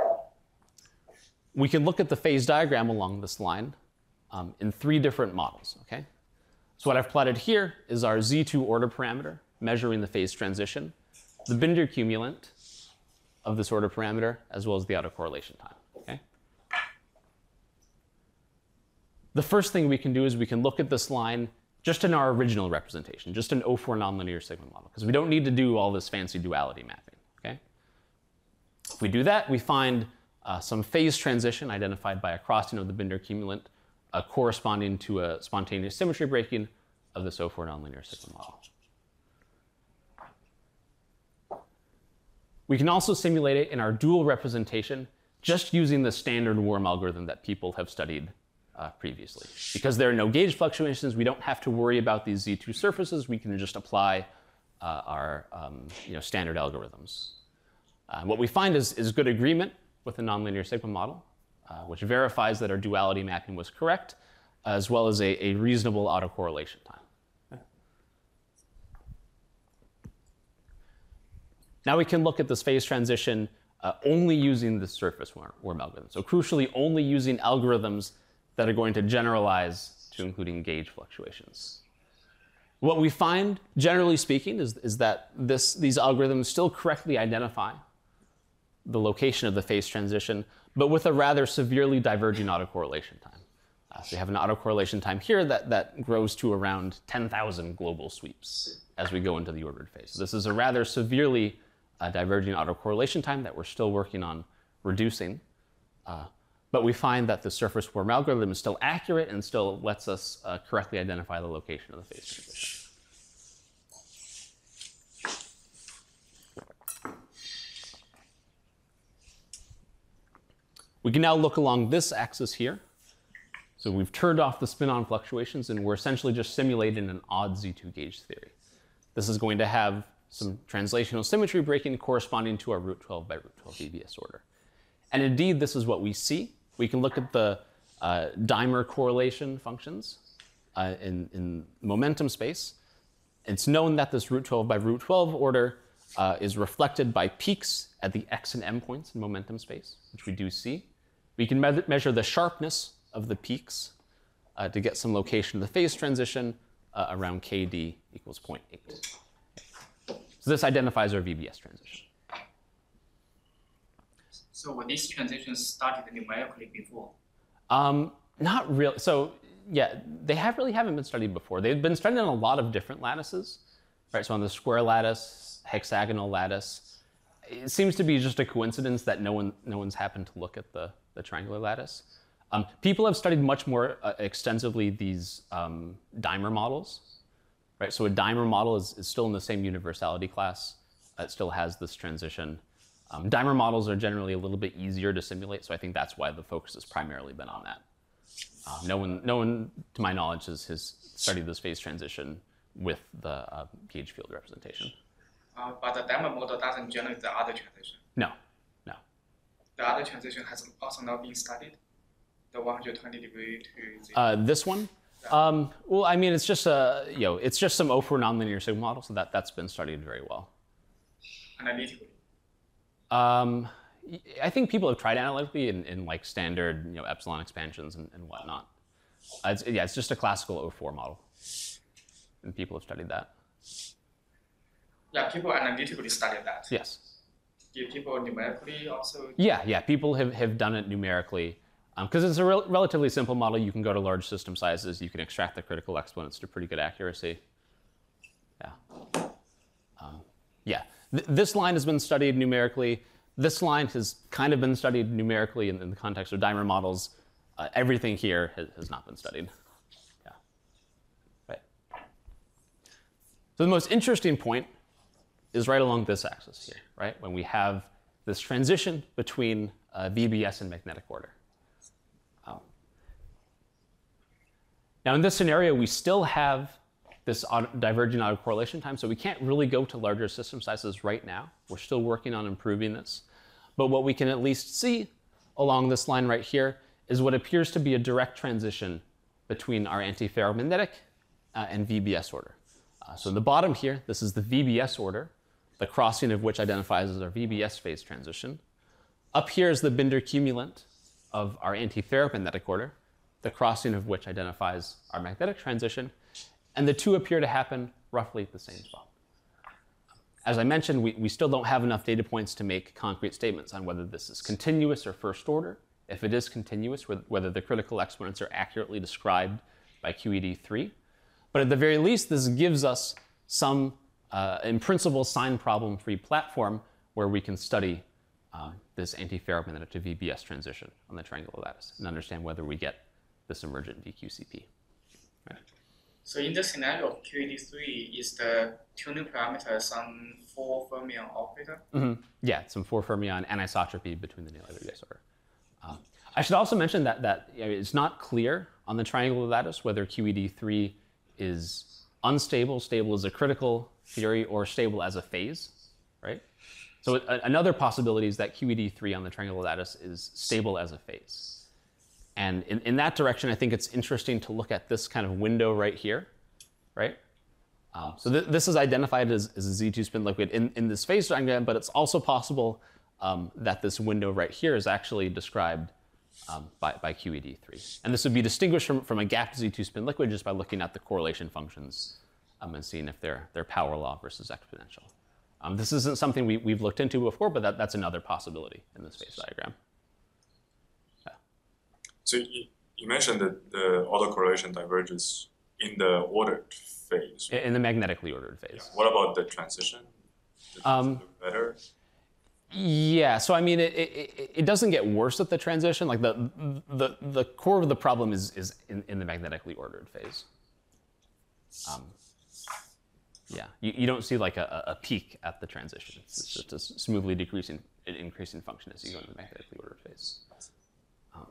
We can look at the phase diagram along this line um, in three different models. Okay? So what I've plotted here is our Z two order parameter, measuring the phase transition, the Binder cumulant of this order parameter, as well as the autocorrelation time. Okay? The first thing we can do is we can look at this line just in our original representation, just an O four nonlinear sigma model, because we don't need to do all this fancy duality mapping. Okay? If we do that, we find uh, some phase transition identified by a crossing of the Binder cumulant uh, corresponding to a spontaneous symmetry breaking of this O four nonlinear sigma model. We can also simulate it in our dual representation just using the standard worm algorithm that people have studied uh, previously. Because there are no gauge fluctuations, we don't have to worry about these Z two surfaces. We can just apply uh, our um, you know, standard algorithms. Uh, what we find is, is good agreement with the nonlinear sigma model, uh, which verifies that our duality mapping was correct, as well as a, a reasonable autocorrelation time. Now we can look at this phase transition uh, only using the surface worm algorithm. So crucially, only using algorithms that are going to generalize to including gauge fluctuations. What we find, generally speaking, is, is that this, these algorithms still correctly identify the location of the phase transition, but with a rather severely diverging autocorrelation time. Uh, so we have an autocorrelation time here that, that grows to around ten thousand global sweeps as we go into the ordered phase. So this is a rather severely uh, diverging autocorrelation time that we're still working on reducing. Uh, but we find that the surface worm algorithm is still accurate and still lets us uh, correctly identify the location of the phase transition. We can now look along this axis here. So we've turned off the spin-on fluctuations, and we're essentially just simulating an odd Z two gauge theory. This is going to have some translational symmetry breaking corresponding to our root twelve by root twelve V B S order. And indeed, this is what we see. We can look at the uh, dimer correlation functions uh, in, in momentum space. It's known that this root twelve by root twelve order uh, is reflected by peaks at the x and m points in momentum space, which we do see. We can me measure the sharpness of the peaks uh, to get some location of the phase transition uh, around K D equals zero point eight. So this identifies our V B S transition. So were these transitions started numerically before? Um, not really. So yeah, they have really haven't been studied before. They've been studied on a lot of different lattices, right? So on the square lattice, hexagonal lattice. It seems to be just a coincidence that no one, no one's happened to look at the, the triangular lattice. Um, people have studied much more uh, extensively these um, dimer models, right? So a dimer model is, is still in the same universality class. Uh, it still has this transition. Um, dimer models are generally a little bit easier to simulate, so I think that's why the focus has primarily been on that. Uh, no one, no one, to my knowledge, has, has studied this phase transition with the uh, gauge field representation. Uh, but the dimer model doesn't generate the other transition. No, no. The other transition has also not been studied. The one hundred twenty degree to zero. Uh, this one, Um, well, I mean, it's just a, you know, it's just some O four nonlinear sigma model, so that, that's been studied very well. Analytically. Um, I think people have tried analytically in, in like standard, you know, epsilon expansions and, and whatnot. Uh, it's, yeah, it's just a classical O four model, and people have studied that. Yeah, people analytically studied that. Yes. Did people numerically also? Yeah, yeah, people have, have done it numerically. Because um, it's a rel relatively simple model, you can go to large system sizes, you can extract the critical exponents to pretty good accuracy. Yeah. Um, yeah, Th this line has been studied numerically. This line has kind of been studied numerically in, in the context of dimer models. Uh, everything here has, has not been studied. Yeah. Right. So the most interesting point is right along this axis here, right? When we have this transition between uh, V B S and magnetic order. Um, now in this scenario, we still have this auto divergent autocorrelation time, so we can't really go to larger system sizes right now. We're still working on improving this. But what we can at least see along this line right here is what appears to be a direct transition between our antiferromagnetic uh, and V B S order. Uh, so in the bottom here, this is the V B S order, the crossing of which identifies as our V B S phase transition. Up here is the Binder cumulant of our antiferromagnetic order, the crossing of which identifies our magnetic transition, and the two appear to happen roughly at the same spot. As I mentioned, we, we still don't have enough data points to make concrete statements on whether this is continuous or first order. If it is continuous, whether the critical exponents are accurately described by Q E D three. But at the very least, this gives us some, uh, in principle, sign problem-free platform where we can study uh, this antiferromagnetic to V B S transition on the triangular lattice and understand whether we get this emergent V Q C P. Right. So in the scenario of Q E D three, is the tuning parameter some four fermion operator? Mm-hmm. Yeah, some four fermion anisotropy between the nearly V B S order. Um, I should also mention that, that you know, it's not clear on the triangular lattice whether Q E D three is unstable, stable as a critical theory, or stable as a phase, right? So a, another possibility is that Q E D three on the triangular lattice is stable as a phase. And in, in that direction, I think it's interesting to look at this kind of window right here, right? Um, so th this is identified as, as a Z two spin liquid in, in this phase diagram, but it's also possible um, that this window right here is actually described um, by, by Q E D three. And this would be distinguished from, from a gapped Z two spin liquid just by looking at the correlation functions um, and seeing if they're, they're power law versus exponential. Um, this isn't something we, we've looked into before, but that, that's another possibility in this phase diagram. Yeah. So you, you mentioned that the autocorrelation diverges in the ordered phase. In the magnetically ordered phase. Yeah. What about the transition? Does Um, it look better? Yeah, so I mean, it, it, it doesn't get worse at the transition. Like the, the, the core of the problem is, is in, in the magnetically ordered phase. Um, yeah, you, you don't see like a, a peak at the transition. It's just a smoothly decreasing, increasing function as you go into the magnetically ordered phase. Um,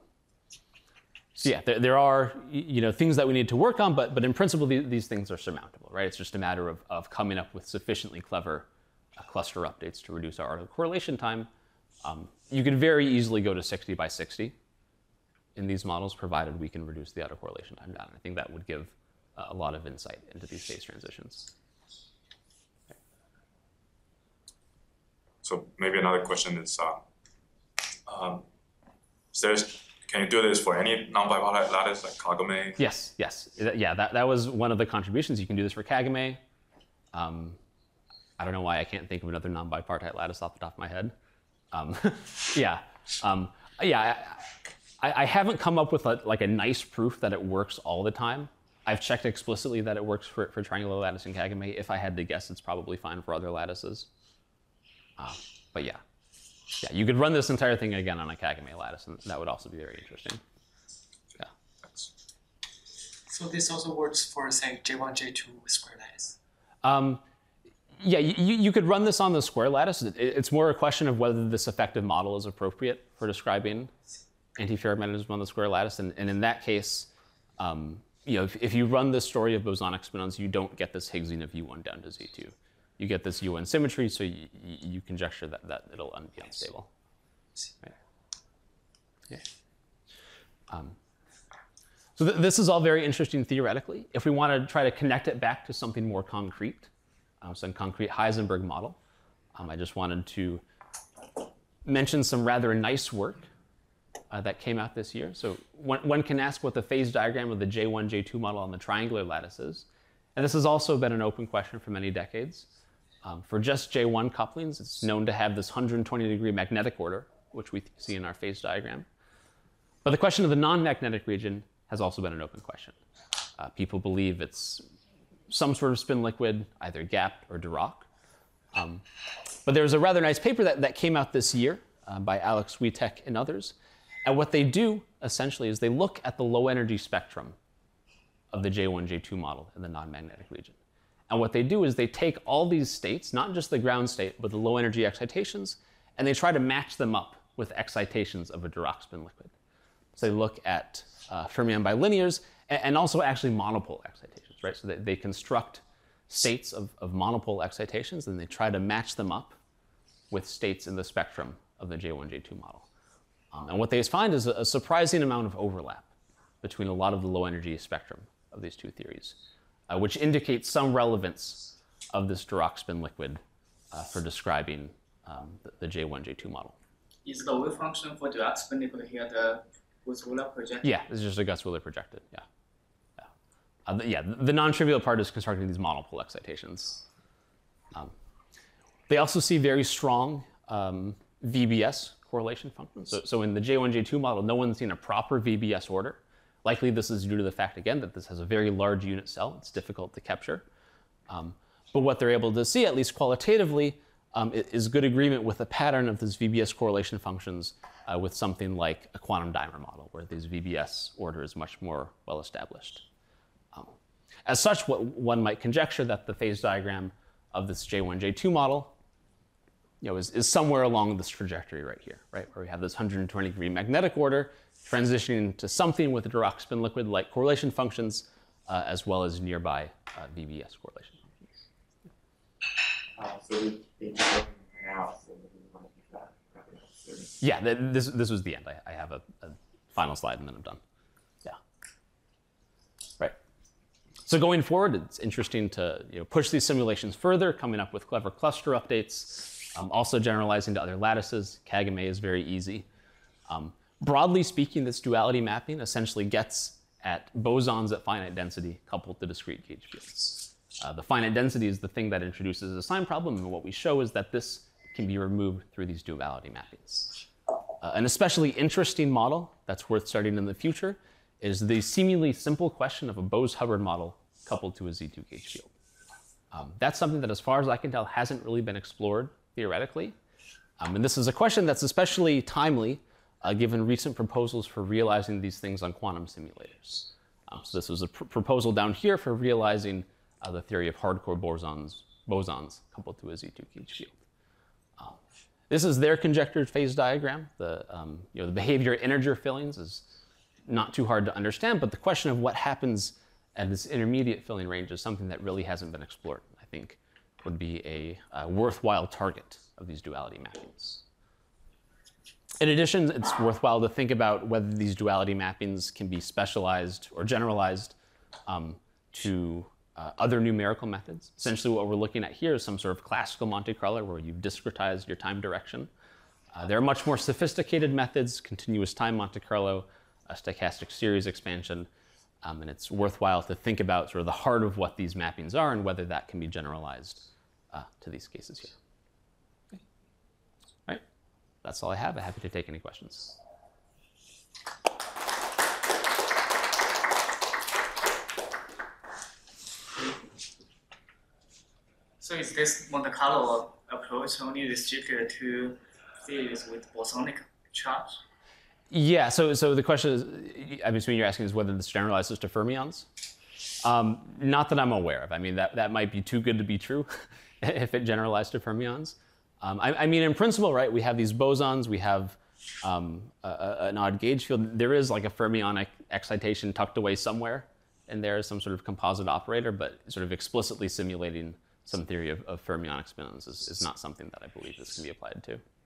so yeah, there, there are you know things that we need to work on, but but in principle, these, these things are surmountable, right? It's just a matter of, of coming up with sufficiently clever uh, cluster updates to reduce our autocorrelation time. Um, you could very easily go to sixty by sixty in these models, provided we can reduce the autocorrelation time down. I think that would give uh, a lot of insight into these phase transitions. So maybe another question is, uh, um, is there's, can you do this for any non-bipartite lattice like Kagome? Yes, yes. Yeah, that, that was one of the contributions. You can do this for Kagame. Um, I don't know why I can't think of another non-bipartite lattice off the top of my head. Um, yeah, um, yeah. I, I haven't come up with a, like a nice proof that it works all the time. I've checked explicitly that it works for, for triangular lattice and Kagame. If I had to guess, it's probably fine for other lattices. Uh, but yeah, yeah, you could run this entire thing again on a Kagame lattice, and that would also be very interesting. Yeah. Thanks. So this also works for, say, J one, J two square lattice? Um, yeah, you, you could run this on the square lattice. It, it's more a question of whether this effective model is appropriate for describing antiferromagnetism on the square lattice. And, and in that case, um, you know, if, if you run this story of bosonic spin-ons, you don't get this Higgsing of U one down to Z two. You get this U one symmetry, so you, you conjecture that, that it'll be unstable. Right. Yeah. Um, So th this is all very interesting theoretically. If we want to try to connect it back to something more concrete, um, some concrete Heisenberg model, um, I just wanted to mention some rather nice work uh, that came out this year. So one, one can ask what the phase diagram of the J one, J two model on the triangular lattice is. And this has also been an open question for many decades. Um, for just J one couplings, it's known to have this one hundred twenty degree magnetic order, which we see in our phase diagram. But the question of the non-magnetic region has also been an open question. Uh, people believe it's some sort of spin liquid, either gapped or Dirac. Um, but there's a rather nice paper that, that came out this year uh, by Alex Witek and others. And what they do, essentially, is they look at the low energy spectrum of the J one, J two model in the non-magnetic region. And what they do is they take all these states, not just the ground state, but the low energy excitations, and they try to match them up with excitations of a Dirac spin liquid. So they look at uh, fermion bilinears and, and also actually monopole excitations, right? So they, they construct states of, of monopole excitations and they try to match them up with states in the spectrum of the J one, J two model. Um, and what they find is a, a surprising amount of overlap between a lot of the low energy spectrum of these two theories, uh, which indicates some relevance of this Dirac spin liquid uh, for describing um, the, the J one, J two model. Is the wave function for Dirac spin liquid here the Gus-Wheeler projected? Yeah, this is just a Gus-Wheeler projected, yeah. Yeah, uh, the, yeah, the, the non-trivial part is constructing these monopole excitations. Um, they also see very strong um, V B S correlation functions. So, so in the J one, J two model, no one's seen a proper V B S order. Likely this is due to the fact, again, that this has a very large unit cell. It's difficult to capture. Um, but what they're able to see, at least qualitatively, um, is good agreement with a pattern of these V B S correlation functions uh, with something like a quantum dimer model, where this V B S order is much more well established. Um, as such, what one might conjecture that the phase diagram of this J one, J two model you know, is, is somewhere along this trajectory right here, right? Where we have this one hundred twenty degree magnetic order transitioning to something with a Dirac spin liquid like correlation functions, uh, as well as nearby uh, V B S correlation functions. Uh, so we've been going now, so we want to keep that wrapping up soon. Yeah, th this, this was the end. I, I have a, a final slide and then I'm done. Yeah. Right. So going forward, it's interesting to you know, push these simulations further, coming up with clever cluster updates. Um, also generalizing to other lattices. Kagame is very easy. Um, broadly speaking, this duality mapping essentially gets at bosons at finite density coupled to discrete gauge fields. Uh, the finite density is the thing that introduces a sign problem, and what we show is that this can be removed through these duality mappings. Uh, an especially interesting model that's worth studying in the future is the seemingly simple question of a Bose-Hubbard model coupled to a Z two gauge field. Um, that's something that, as far as I can tell, hasn't really been explored theoretically. Um, and this is a question that's especially timely uh, given recent proposals for realizing these things on quantum simulators. Um, so this was a pr proposal down here for realizing uh, the theory of hardcore bosons, bosons coupled to a Z two gauge field. Um, this is their conjectured phase diagram. The, um, you know, the behavior at integer fillings is not too hard to understand, but the question of what happens at this intermediate filling range is something that really hasn't been explored, I think would be a, a worthwhile target of these duality mappings. In addition, it's worthwhile to think about whether these duality mappings can be specialized or generalized um, to uh, other numerical methods. Essentially, what we're looking at here is some sort of classical Monte Carlo where you've discretized your time direction. Uh, there are much more sophisticated methods, continuous time Monte Carlo, a stochastic series expansion, um, and it's worthwhile to think about sort of the heart of what these mappings are and whether that can be generalized uh, to these cases here. Okay. All right, that's all I have. I'm happy to take any questions. So is this Monte Carlo approach only restricted to theories with bosonic charge? Yeah, so, so the question is, I'm assuming you're asking is whether this generalizes to fermions? Um, not that I'm aware of. I mean, that, that might be too good to be true if it generalized to fermions. Um, I, I mean, in principle, right, we have these bosons, we have um, a, a, an odd gauge field. There is like a fermionic excitation tucked away somewhere, and there is some sort of composite operator, but sort of explicitly simulating some theory of, of fermionic spins is, is not something that I believe this can be applied to.